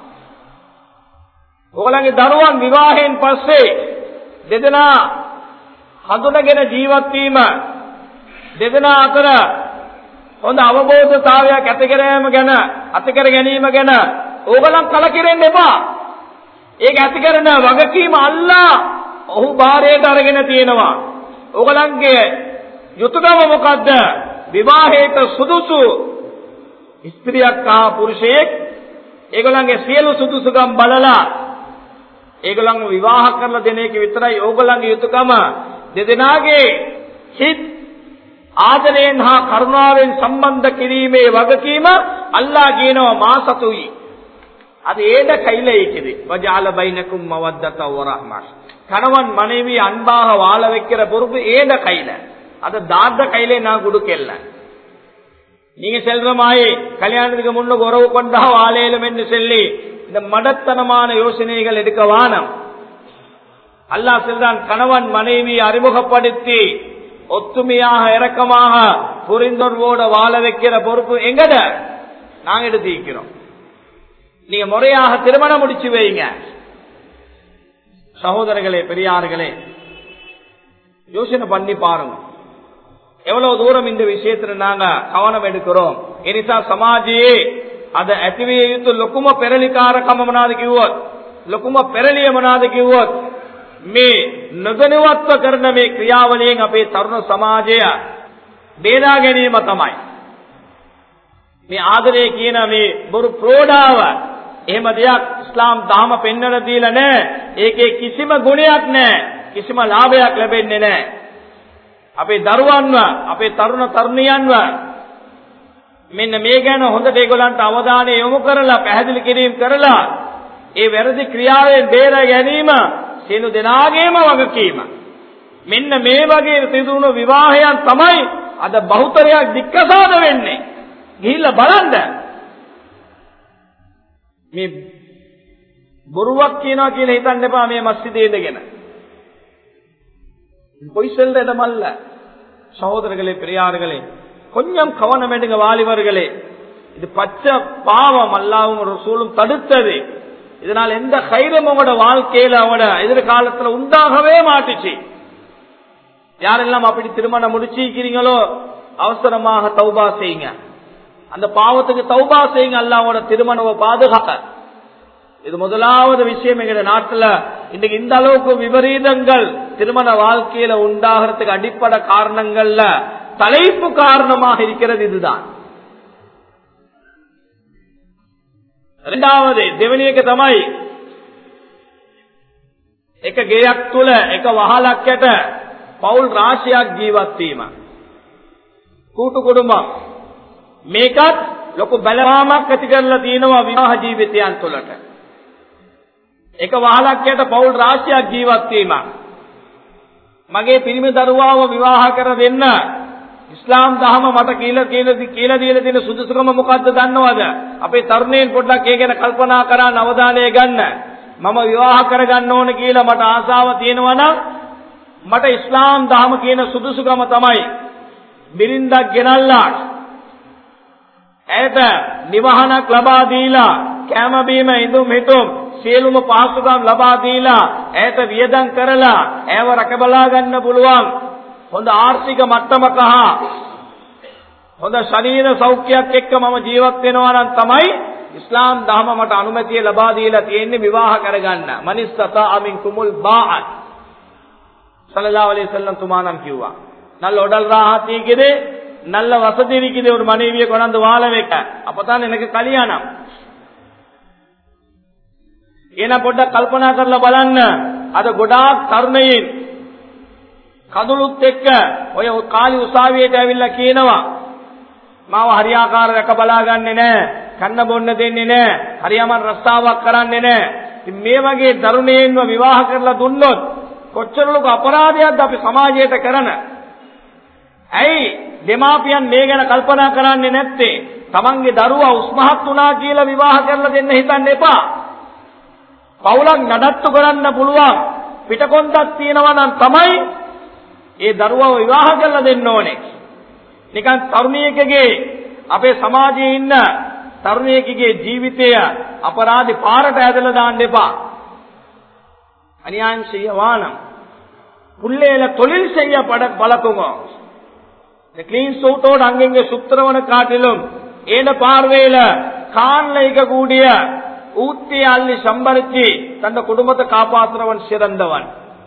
ඔයගලගේ දරුවන් විවාහයෙන් පස්සේ දෙදෙනා හඳුනගෙන ජීවත් වීම, දෙදෙනා අතර හොඳ අවබෝධතාවයක් ඇති කර ගැනීම ගැන ඕගලන් කලකිරෙන්න එපා. ඒක ඇති කරන වගකීම අල්ලාහ් ඔහු බාරයට අරගෙන තියෙනවා. ඕගලන්ගේ යුතුයකම මොකද්ද? විවාහයට සුදුසු ස්ත්‍රියක් හා පුරුෂයෙක් ඒගොල්ලන්ගේ සියලු සුදුසුකම් බලලා ඒගොල්ලන්ව විවාහ කරලා දෙන එක විතරයි ඕගොල්ලන්ගේ යුතුයකම. දෙදෙනාගේ හිත් ආදරයෙන් හා කරුණාවෙන් සම්බන්ධ කිරීමේ වගකීම අල්ලාහ් කියනවා මා සතුයි. அது ஏட கையில இருக்குது. வஜால பைனக்கும் மவத்தத வரஹ்மா. கணவன் மனைவி அன்பாக வாழ வைக்கிற பொறுப்பு ஏட கையில. அது தாத்த கையில நான் கொடுக்கல. நீங்க செல்றமாய் கல்யாணத்துக்கு முன்னுக்கு உறவு கொண்டா வாழையிலும் என்று சொல்லி இந்த மடத்தனமான யோசனைகள் எடுக்க வானம். அல்லாஹ் சொல்றான், கணவன் மனைவி அறிமுகப்படுத்தி ஒத்துமையாக இரக்கமாக புரிந்துணர்வோட வாழ வைக்கிற பொறுப்பு எங்கட நாங்க எடுத்து இருக்கிறோம். நீங்க முறையாக திருமணம் முடிச்சு வைங்க. சகோதரர்களே பெரியார்களே, யோசனை பண்ணி பாருங்க எவ்வளவு தூரம் இந்த விஷயத்துல நாங்க கவனம் எடுக்கிறோம். එනිසා සමාජයේ අද ඇතිවිය යුතු ලොකුම පෙරලිකාරකම මොනවාද කිව්වොත්, ලොකුම පෙරලිය මොනවාද කිව්වොත්, මේ නොදැනුවත්ව කරන මේ ක්‍රියාවලියෙන් අපේ තරුණ සමාජය බේරා ගැනීම තමයි. මේ ආදරය කියන මේ බොරු ප්‍රෝඩාව එහෙම දෙයක් ඉස්ලාම් ධර්ම පෙන්වලා දීලා නැහැ. ඒකේ කිසිම ගුණයක් නැහැ, කිසිම ලාභයක් ලැබෙන්නේ නැහැ. අපේ දරුවන්ව, අපේ තරුණ තරුණියන්ව මෙන්න මේ ගැන හොඳට ඒගොල්ලන්ට අවධානය යොමු කරලා පැහැදිලි කිරීම කරලා ඒ වැරදි ක්‍රියාවෙන් බේර ගැනීම සියලු දෙනාගේම වගකීම. මෙන්න මේ වගේ සිදුවුණු විවාහයන් තමයි අද බහුතරයක් දික්කසාද වෙන්නේ. ගිහිල්ලා බලන්න. මේ බොරුවක් කියනවා කියලා හිතන්න එපා මේ මස්ජිදේ ඉඳගෙන. போய் சொல்ற இடமல்ல. சகோதரர்களே, பெரியார்களே, கொஞ்சம் கவனம் எடுங்க வாலிபர்களே. இது பச்சை பாவம், அல்லாஹ்வும் ரசூலும் தடுத்தது. இதனால் எந்த கைரும் உங்களோட வாழ்க்கையில அவட எதிர்காலத்துல உண்டாகவே மாட்டுச்சு. யாரெல்லாம் அப்படி திருமணம் முடிச்சிருக்கிறீங்களோ அவசரமாக தௌபா செய்யுங்க. அந்த பாவத்துக்கு தௌபா செய்யுங்க. அல்லாஹ்வோட திருமணத்தை பாதுகாக்க. இது முதலாவது விஷயம். எங்க நாட்டுல இன்னைக்கு இந்த அளவுக்கு விபரீதங்கள் திருமண வாழ்க்கையில உண்டாகிறதுக்கு அடிப்படை காரணங்கள்ல தலைப்பு காரணமாக இருக்கிறது இதுதான். இரண்டாவது දෙවෙනියක තමයි එක ගෙයක් තුල එක වහලක් යට පවුල් රාශියක් ජීවත් වීම. කූටු කුඩුම්බක්. මේකත් ලොකු බලපාමක් ඇති කරලා තියෙනවා විවාහ ජීවිතයන් තුළට. එක වහලක් යට පවුල් රාශියක් ජීවත් වීම. මගේ පිරිමි දරුවාව විවාහ කර දෙන්න ඉස්ලාම් දහම මට කියලා දීලා තියෙන සුදුසුකම මොකද්ද දන්නවද? අපේ තරුණයන් පොඩ්ඩක් ඒ ගැන කල්පනා කරන්න අවධානය ගන්න. මම විවාහ කරගන්න ඕන කියලා මට ආසාව තියෙනවා නම් මට ඉස්ලාම් දහම කියන සුදුසුකම තමයි බිරින්දක් ගෙනල්ලා ඇයට නිවහනක් ලබා දීලා කැම බීම ඉඳුම් හිටුම් සියලුම පහසුකම් ලබා දීලා ඇයට වියදම් කරලා ඇයව රැකබලා ගන්න පුළුවන් හොඳ ආර්ථික මට්ටමක හා හොඳ ශරීර සෞඛ්‍යයක් එක්ක මම ජීවත් වෙනවා නම් තමයි ඉස්ලාම් දහම මට අනුමැතිය ලබා දීලා තියෙන්නේ විවාහ කරගන්න. මනිස්සතා අමින්කුමුල් බාඅත් ஸல்லல்லாஹு அலைஹி வஸல்லம் துமானம் කිව්වා. நல்ல உடல் ராஹத் இருக்குது, நல்ல வசதி இருக்குது, ஒரு மனைவியை கொண்டாந்து வாழ வைக்க. அப்பதான் எனக்கு கல்யாணம். එන පොඩ්ඩක් කල්පනා කරලා බලන්න. අද ගොඩාක් තරුණයින් කඳුළුත් එක්ක ඔය කාලි උසාවියට ඇවිල්ලා කියනවා මාව හරියාකාර රැක බලා ගන්නෙ නෑ, කන්න බොන්න දෙන්නේ නෑ, හරියම රස්සාවක් කරන්නේ නෑ. ඉතින් මේ වගේ තරුණයින්ව විවාහ කරලා දුන්නොත් කොච්චර ලොකු අපරාධයක්ද අපි සමාජයට කරන. ඇයි දෙමාපියන් මේ ගැන කල්පනා කරන්නේ නැත්තේ? තමන්ගේ දරුවා උස්මහත් වුණා කියලා විවාහ කරලා දෙන්න හිතන්න එපා. පවුලක් නඩත්තු කරන්න පුළුවන් පිටකොන්දක් තියෙනවා නම් තමයි ඒ දරුවව විවාහ කරලා දෙන්න ඕනේ. නිකන් තරුණියකගේ අපේ සමාජයේ ඉන්න තරුණියකගේ ජීවිතය අපරාධ පාරට ඇදලා දාන්න එපා. அநியாயம் செய்ய வானம். புள்ளையில தொழில் செய்ய பழக்குங்க. இந்த கிளீன் சூட்டோடு அங்கங்க சுத்திரவனை காட்டிலும் ஏன பார்வையில கான்ல இருக்கக்கூடிய ஊத்தி அள்ளி சம்பரிச்சு தன் குடும்பத்தை காப்பாற்றுறவன் சிறந்தவன்.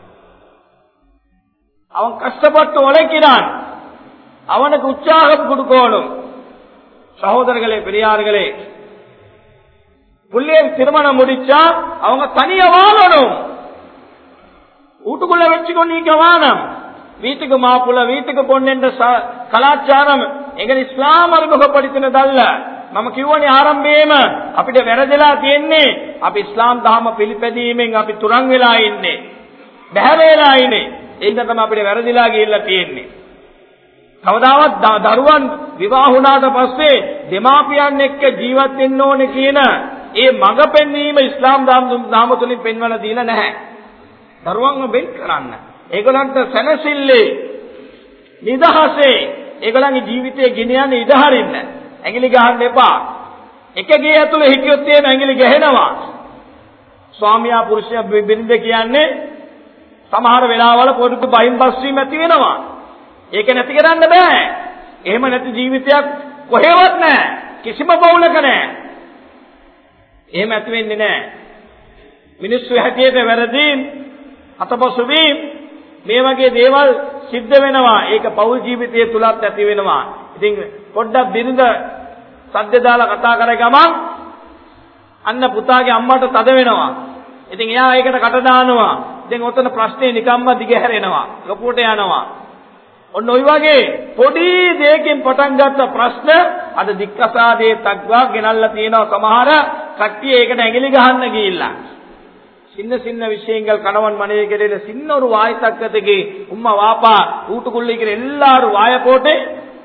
அவன் கஷ்டப்பட்டு உழைக்கிறான், அவனுக்கு உற்சாகம் கொடுக்கணும். சகோதரர்களே, பெரியார்களே, புள்ளையை திருமணம் முடிச்சா அவங்க தனியா வாழணும். வீட்டுக்குள்ள வச்சுக்கொண்டு நீங்க வானம். வீட்டுக்கு மாப்பிள்ள வீட்டுக்கு பொண்ணு என்ற கலாச்சாரம் எங்க இஸ்லாம் அறிமுகப்படுத்தினதல்ல. நமக்கு இவனி ආරම්භයේම අපිට වැරදිලා තියෙන්නේ අපි ඉස්ලාම් ධර්ම පිළිපැදීමෙන් අපි තුරන් වෙලා ඉන්නේ, බැහැ වෙලා ඉන්නේ. ඒක තමයි අපිට වැරදිලා ගිහිල්ලා තියෙන්නේ. කවදාවත් දරුවන් විවාහ වුණාට පස්සේ දෙමාපියන් එක්ක ජීවත් වෙන්න ඕනේ කියන ඒ මඟ පෙන්වීම ඉස්ලාම් ධර්ම තුලින් පෙන්වලා දීලා නැහැ. දරුවන්ව බෙන් කරන්න. ඒගොල්ලන්ට සැනසෙල්ලේ නිදහසේ ඒගොල්ලන්ගේ ජීවිතය ගෙන යන්න ඉඩ හරින්න. ඇඟිලි ගහන්න එපා. එකගේ ඇතුලේ හිටියොත් එහෙම ඇඟිලි ගහනවා. ස්වාමියා පුරුෂයා බිරිඳ කියන්නේ සමහර වෙලාවල පොඩි බයින් බස්වීම ඇති වෙනවා. ඒක නැති කරන්න බෑ. එහෙම නැති ජීවිතයක් කොහෙවත් නැහැ. කිසිම බවුලක නැහැ. එහෙම ඇති වෙන්නේ නැහැ. මිනිස්සු හැටියට වැරදීම් අතපසු වීම මේ වගේ දේවල් සිද්ධ වෙනවා. ඒක පෞල් ජීවිතයේ තුලත් ඇති වෙනවා. ඉතින් පොඩ්ඩක් බිරිඳ සද්ද දාලා කතා කර ගමන් අන්න පුතාගේ අම්මට තද වෙනවා. ඉතින් එයා ඒකට කට දානවා. ඉතින් ඔතන ප්‍රශ්නේ නිකම්ම දිගහැරෙනවා, ලොකුට යනවා. ඔන්න ඔය වගේ පොඩි දෙයකින් පටන් ගත්ත ප්‍රශ්න අද දික්කසාදේ තක්වා ගෙනල්ලා තියෙනවා. සමහර කට්ටිය ඒකට ඇඟිලි ගහන්න ගිහිල්ලා சின்ன விஷயங்கள் கணவன் மனைவிக்கு இடையில சின்ன ஒரு வாய் தக்கத்துக்கு உம்மா வாப்பா வீட்டுக்குள்ள இருக்கிற எல்லாரும் வாய போட்டு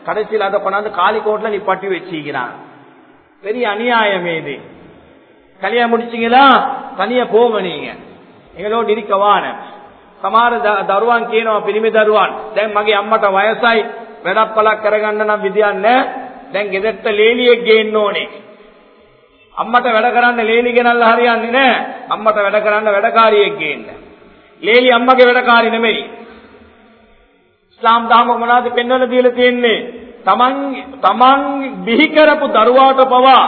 கடைசியில் அதை கொண்டாந்து காலிக்கோட்ல நிப்பாட்டி வச்சுக்கிறான். பெரிய அநியாயம் இது. கல்யாணம் முடிச்சீங்களா தனியா போக நீங்க எங்களோட இருக்கவான සමහර දරුවන් කියනවා පිරිමි දරුවන් දැන් මගේ අම්මට වයසයි වැඩක් පළක් කරගන්න නම් විදියක් නැහැ. දැන් ගෙදරට ලේලියෙක් ගේන්න ඕනේ. අම්මට වැඩ කරන්න ලේලි ගෙනල්ලා හරියන්නේ නැහැ. අම්මට වැඩ කරන්න වැඩකාරියෙක් ගේන්න. ලේලි අම්මගේ වැඩකාරි නෙමෙයි. ඉස්ලාම් දහම මොනවද පෙන්වලා දීලා තියෙන්නේ? තමන් බිහි කරපු දරුවාට පවා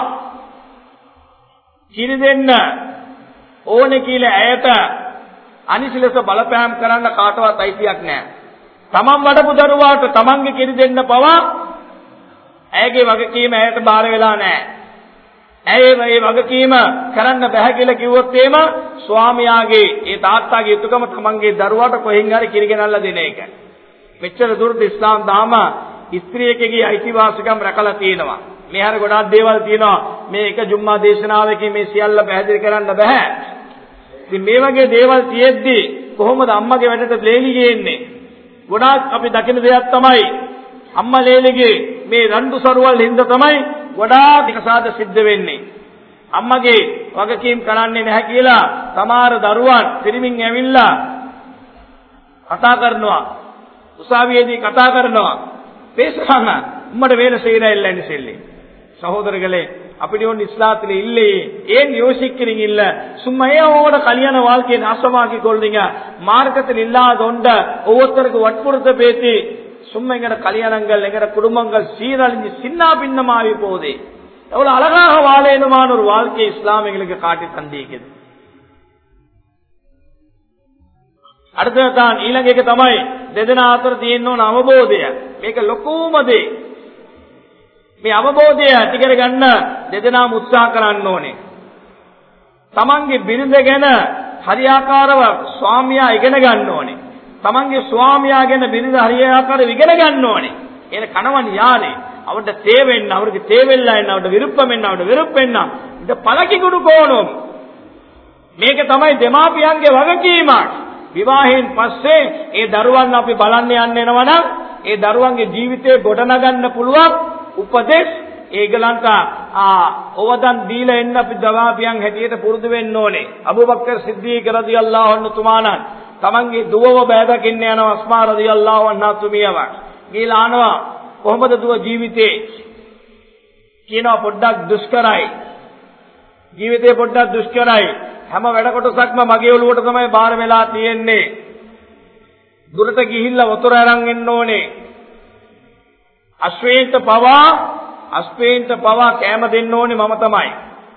කිරි දෙන්න ඕනේ කියලා ඇයට අනිසිලස බලපෑම් කරන්න කාටවත් අයිතියක් නැහැ. තමන් වඩපු දරුවාට තමන්ගේ කිරි දෙන්න පවා ඇයගේ වගකීම ඇයට බාර වෙලා නැහැ. ඇය මේ වගකීම කරන්න බෑ කියලා කිව්වොත් එහෙම ස්වාමියාගේ ඒ තාත්තාගේ යුතුයකම තමන්ගේ දරුවාට කොහෙන් හරි කිරි ගෙනල්ලා දෙන එක. මෙච්චර දුරට ඉස්ලාම් දහම ස්ත්‍රියකගේ අයිතිවාසිකම් රැකලා තියෙනවා. මේ හැර ගොඩාක් දේවල් තියෙනවා. මේ එක ජුම්මා දේශනාවකින් මේ සියල්ල පැහැදිලි කරන්න බෑ. ඉතින් මේ වගේ දේවල් තියෙද්දි කොහොමද අම්මගේ වැඩට ලේලි ගේන්නේ? ගොඩාක් අපි දකින දෙයක් තමයි අම්මා ලේලිගේ මේ රණ්ඩු සරුවල් හින්දා තමයි ගොඩාක් විකසාද සිද්ධ වෙන්නේ. අම්මගේ වගකීම් කරන්නේ නැහැ කියලා සමහර දරුවන් පිරිමින් ඇවිල්ලා කතා කරනවා. උසාවියේදී කතා කරනවා. பேசுறாங்க உம்மட வேலை செய்யற இல்லன்னு சொல்லி. சகோதரர்களே அப்படி ஒன்று இஸ்லாத்துல இல்லையே, ஏன் யோசிக்கிறீங்க? இல்ல சும்மா ஏவோட கல்யாண வாழ்க்கையை நாசமாக்கி கொள்றீங்க. மார்க்கத்தில் இல்லாத ஒண்ட ஒவ்வொருத்தருக்கு வற்புறுத்த பேசி சும்மா எங்கட கல்யாணங்கள் எங்கட குடும்பங்கள் சீரழிஞ்சு சின்ன பின்னமாகி போகுது. எவ்வளவு அழகாக வாழணுமான ஒரு வாழ்க்கை இஸ்லாம் எங்களுக்கு காட்டி தந்திக்குது. அடுத்ததான் ඊළඟ තමයි දෙදෙනා අතර තියෙන ඕන අවබෝධය. මේක ලොකුම දේ. මේ අවබෝධය ඇති කරගන්න දෙදෙනාම උත්සාහ කරන්න ඕනේ. තමන්ගේ බිරිඳ ගැන හරියාකාරව ස්වාමියා ඉගෙන ගන්න ඕනේ. තමන්ගේ ස්වාමියා ගැන බිරිඳ හරියාකාරව ඉගෙන ගන්න ඕනේ. එන කණවන් යානේ அவருடைய தேவை என்ன, அவருக்கு தேவையில்லை என்ன, அவருடைய விருப்பம் என்ன, அவருடைய வெறுப்பு என்ன, இத பழக்கி கொடுக்கணும். මේක තමයි දෙමාපියන්ගේ වගකීමක්. විවාහයෙන් පස්සේ ඒ දරුවන් අපි බලන්න යන්න එනවනම් ඒ දරුවන්ගේ ජීවිතේ ගොඩනගන්න පුළුවන් උපදෙස් ඒගලන්ට ඕවදන් දීලා එන්න අපි දවාපියන් හැටියට පුරුදු වෙන්න ඕනේ. අබූබකර් සිද්දීක රදියල්ලාහු අන්හු තුමාණන් තමන්ගේ දුවව බෑදකින්න යනවා අස්මා රදියල්ලාහු අන්හා තුමියව. ගිහලා ආනවා කොහොමද දුව ජීවිතේ? කියනවා පොඩ්ඩක් දුෂ්කරයි. ජීවිතේ පොඩ්ඩක් දුෂ්කරයි. හැම වැඩ කොටසක්ම මගේ ඔළුවට තමයි බාර වෙලා තියෙන්නේ. දුරට ගිහිල්ලා වතුර අරන් එන්න ඕනේ. අශ්වේන්ට පවා කැම දෙන්න ඕනේ මම තමයි.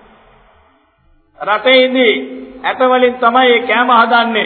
රටේ ඉඳි ඇට වලින් තමයි මේ කැම හදන්නේ.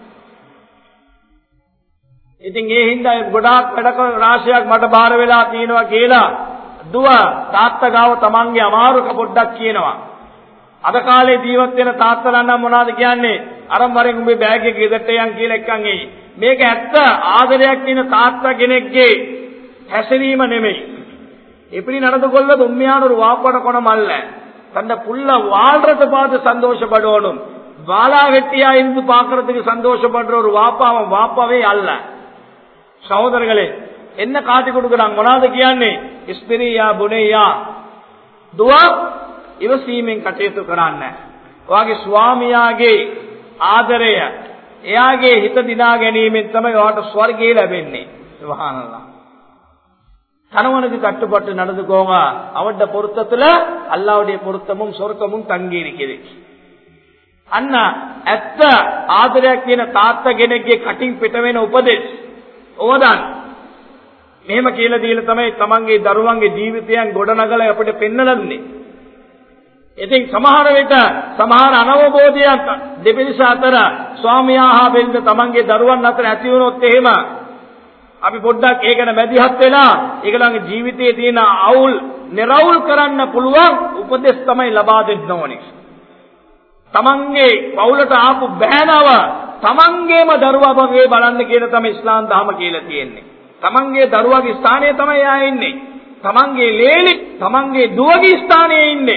ඉතින් ඒ හින්දා ගොඩාක් වැඩ රාශියක් මට බාර වෙලා තියෙනවා කියලා දුව තාත්තා ගාව තමන්ගේ අමාරුක පොඩ්ඩක් කියනවා. අද කාලේ ජීවත් වෙන තාත්තලා නම් මොනවද කියන්නේ? අරන් වරෙන් උඹේ බෑග් එක ගෙදරට යන් කියලා එක්කන් එයි. මේක ඇත්ත ආදරයක් තියෙන තාත්තා කෙනෙක්ගේ හැසිරීම නෙමෙයි. எப்படி நடந்து கொள்வது உண்மையான ஒரு வாப்பட குணம் அல்ல. தந்த புள்ள வாழ்றத பார்த்து சந்தோஷப்படணும். வாளா வெட்டியா இருந்து பாக்குறதுக்கு சந்தோஷப்படுற ஒரு வாப்பா அவன் வாப்பாவே அல்ல. சகோதரர்களே என்ன காட்டி கொடுக்குறாங்க? මොනවද කියන්නේ? ස්ත්‍රියා බුනේයා දුව ඉවසීමෙන් කටයුතු කරන්න. ඔයාගේ ස්වාමියාගේ ආදරය එයාගේ හිත දිනා ගැනීමෙන් තමයි ඔයාට ස්වර්ගය ලැබෙන්නේ. சுப்ஹானல்லாஹ். கணவனுக்கு கட்டுப்பட்டு நடந்துக்கோங்க. அவருடைய பொருத்தத்துல அல்லாஹ்வுடைய பொருத்தமும் சொர்க்கமும் தங்கி இருக்குது. අන්න ඇත්ත ආදරයක් කියන තාත්තා කෙනෙක්ගේ කටින් පිට වෙන උපදෙස් ඕදාන් මෙහෙම කියලා දීලා තමයි තමන්ගේ දරුවන්ගේ ජීවිතයන් ගොඩනගලා අපිට පෙන්වලා දුන්නේ. ඉතින් සමහර විට සමහර අනවබෝධයක් දෙපිරිස අතර ස්වාමියා හා බිරිඳ තමන්ගේ දරුවන් අතර ඇති වුණොත් එහෙම අපි පොඩ්ඩක් ඒකන මැදිහත් වෙලා ඒගොල්ලන්ගේ ජීවිතයේ තියෙන අවුල් නිරවුල් කරන්න පුළුවන් උපදෙස් තමයි ලබා දෙන්න ඕනේ. තමන්ගේ පවුලට ආපු බෑනව තමන්ගේම දරුවා වගේ බලන්න කියන තමයි ඉස්ලාම් දහම කියලා තියෙන්නේ. තමන්ගේ දරුවාගේ ස්ථානයේ තමයි ආ ඉන්නේ. තමන්ගේ ලේලි තමන්ගේ දුවගේ ස්ථානයේ ඉන්නේ.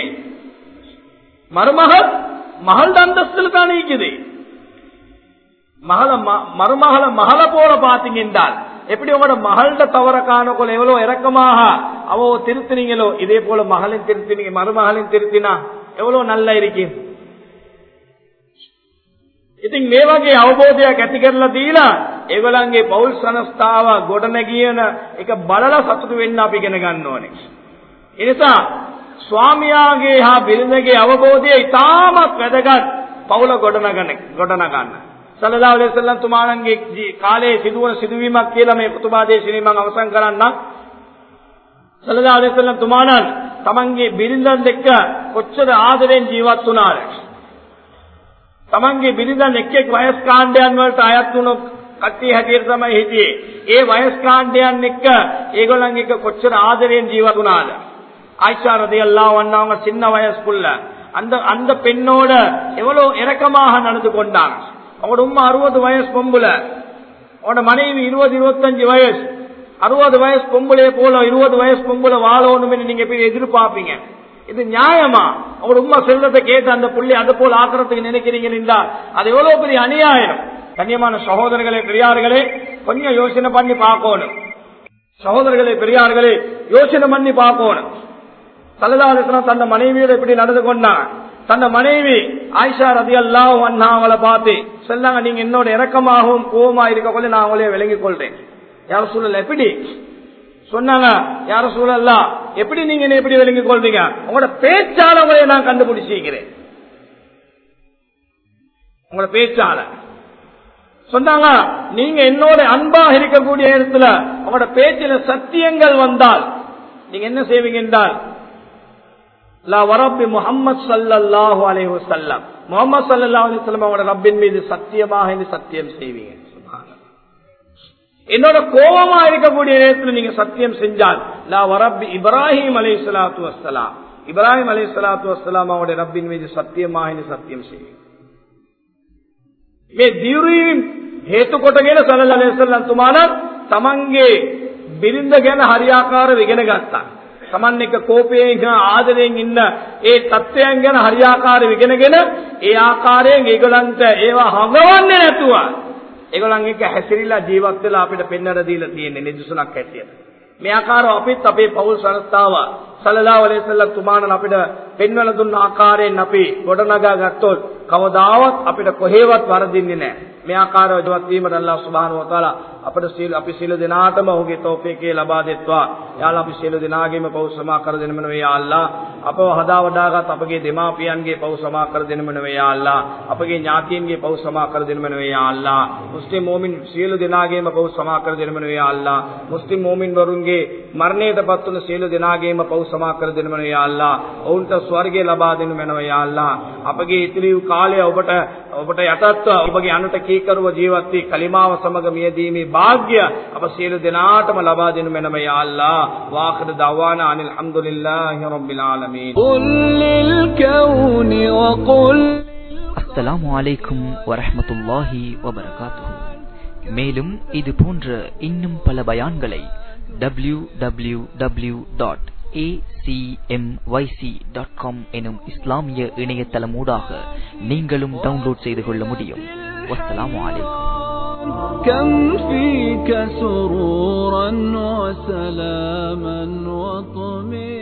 மருமகள் அந்தஸ்தில் தானே இருக்குது. மருமகளை மகள போல பாத்தீங்க என்றால் எப்படி உங்களோட மகள தவற காணக்கொள்ள எவ்வளவு இறக்கமாக அவ திருத்தினீங்களோ இதே போல மகளின் திருத்தினீங்க, மருமகளின் திருத்தினா எவ்வளவு நல்லா இருக்கீங்க. ඉතින් මේ වගේ අවබෝධයක් ඇති කරලා දීලා ඒගොල්ලන්ගේ පෞල් සංස්ථාව ගොඩනැගියන එක බලලා සතුටු වෙන්න අපි ඉගෙන ගන්න ඕනේ. ඒ නිසා ස්වාමියාගේ හා බිරිඳගේ අවබෝධය ඉතාමත් වැදගත් පෞල ගොඩනගන්න. සල්ලල්ලාහු අලයිහි වසල්ලම් තුමාණන්ගේ කාලේ සිදුවන සිදුවීමක් කියලා මේ කුතුබා දේශනේ මම අවසන් කරන්නම්. සල්ලල්ලාහු අලයිහි වසල්ලම් තුමාණන් තමන්ගේ බිරිඳන් එක්ක කොච්චර ආදරෙන් ජීවත් වුණාද? තමන්ගේ බිරිඳන් එක්ක වයස් කාණ්ඩයන් වලට අයත් වුණු කට්ටිය හැටියට තමයි හිටියේ. ඒ වයස් කාණ්ඩයන් එක්ක ඒගොල්ලන් එක්ක කොච්චර ආදරෙන් ජීවත් වුණාද? ஆயிஷா ரலியல்லாஹு அன்ஹா அவங்க சின்ன வயசுக்குள்ள அந்த பெண்ணோட எவ்வளவு இரக்கமாக நடந்து கொண்டாங்க. அவங்களோட உம்மா 60 வயசு பொம்புல, அவனோட மனைவி 20-25 வயசு. 60 வயசு பொம்புலே போல 20 வயசு பொம்புல வாழணும்னு நீங்க போய் எதிர்பார்ப்பீங்க. இது நியாயமா? அவங்களோட உம்மா செல்வத்தை கேட்டு அந்த புள்ளி அது போல ஆக்கிறதுக்கு நினைக்கிறீங்கன்னா அது எவ்வளவு பெரிய அநியாயம். கண்ணியமான சகோதரர்களே, பெரியார்களே, கொஞ்சம் யோசனை பண்ணி பார்க்கணும். சகோதரர்களே, பெரியார்களே, யோசனை பண்ணி பார்க்கணும். ஸல்லல்லாஹு அலைஹி வஸல்லம் தன் மனைவியோட எப்படி நடந்து கொண்டாங்க? தன் மனைவி ஆயிஷா ரலியல்லாஹு அன்ஹா அவளை பார்த்து சொன்னாங்க, நீங்க என்னோட இரக்கமாகவும் கோபமா இருக்க கொள்ள நான் அவளையே விளங்கிக் கொள்றேன். யா ரசூலல்லாஹ் எப்படி சொன்னாங்க? யா ரசூலல்லாஹ் எப்படி நீங்க என்ன எப்படி விளங்கிக் கொள்றீங்க? உங்களோட பேச்சால உங்களை நான் கண்டுபிடிச்சிக்கிறேன். உங்களோட பேச்சால சொன்னாங்க, நீங்க என்னோட அன்பாக இருக்கக்கூடிய இடத்துல உங்களோட பேச்சில சத்தியங்கள் வந்தால் நீங்க என்ன செய்வீங்க என்றால், லா வரப்பி முஹம்மது ஸல்லல்லாஹு அலைஹி வஸல்லம், முஹம்மது ஸல்லல்லாஹு அலைஹி வஸல்லம் அவங்களோட ரப்பின் மீது சத்தியமாக சத்தியம் செய்வீங்க. என்னோட கோபமா இருக்கக்கூடிய நேரத்தில் நீங்க சத்தியம் செஞ்சால், லா வரப்பி இப்ராஹிம் அலைஹிஸ்ஸலாத்து வஸ்ஸலாம், இப்ராஹிம் அலைஹிஸ்ஸலாத்து வஸ்ஸலாம் அவங்களுடைய ரப்பின் மீது சத்தியமாக சத்தியம் செய்வீங்க. මේ දියුරීම් හේතු කොටගෙන සල්ලල්ලාහු අලයිහි වසල්ලම් තුමාණන් තමන්ගේ බිරිඳ ගැන හරියාකාරව ඉගෙන ගත්තා. තමන් එක්ක කෝපයෙන් ආදරයෙන් ඉන්න ඒ තත්ත්වයන් ගැන හරියාකාරව ඉගෙනගෙන ඒ ආකාරයෙන් ඒගොල්ලන්ට ඒවා හඟවන්නේ නැතුව ඒගොල්ලන් එක්ක හැසිරීලා ජීවත් වෙලා අපිට පෙන්වන්න දීලා තියෙන්නේ නිදසුනක් හැටියට. මේ ආකාරව අපිත් අපේ පෞල් සංස්ථාව සල්ලල්ලාහු අලයිහි වසල්ලම් තුමාණන් අපිට පෙන්වලා දුන්න ආකාරයෙන් අපි ගොඩනගා ගත්තොත් කවදාවත් අපිට කොහෙවත් වරදින්නේ නැහැ. මේ ආකාරව ජීවත් වීමට අල්ලාහ් සුබ්හානහු වතාලා අපි සියලු දෙනාටම ඔහුගේ තෞෆීකේ ලබා දෙත්වා. යා අල්ලාහ් අපි සියලු දෙනාගේම පව් සමා කර දෙන්න මන වේ යා අල්ලාහ්. අපව හදා වඩාගත් අපගේ දෙමාපියන්ගේ පව් සමා කර දෙන්න මන වේ යා අල්ලාහ්. අපගේ ඥාතීන්ගේ පව් සමා කර දෙන්න මන වේ යා අල්ලාහ්. මුස්ලිම් මුමින් සියලු දෙනාගේම පව් සමා කර දෙන්න මන වේ යා අල්ලාහ්. මුස්ලිම් මුමින් වරුන්ගේ මරණයටපත් වුණු සියලු දෙනාගේම පව් සමා කර දෙන්න මන වේ යා අල්ලාහ්. ඔවුන්ට ස්වර්ගය ලබා දෙන්න මන වේ යා අල්ලාහ්. අපගේ ඉතිරි වූ කාලය ඔබට යටත්ව ඔබගේ අනුට කීකරුව ජීවත් වී කලිමාව සමග මියදීමේ වාග්ය අප සියලු දෙනාටම ලබා දෙනු මැනව යා අල්ලාහ්. වාඛිර දවානා අනිල් හම්දුලිල්ලාහි රබ්බිල් ආලමීන්. කුල් ලිල් කෞනි වකුල්.
அஸ்ஸலாமு அலைக்கும் வரஹ்மத்துல்லாஹி வபரகாத்துஹு. மேலும் இது போன்ற இன்னும் பல பயான்களை www.acmyc.com எனும் இஸ்லாமிய இணையதளமூடாக நீங்களும் டவுன்லோட் செய்து கொள்ள முடியும். வஸ்ஸலாமு அலைக்கும். كم فيك سرورا وسلاما وطمئنانا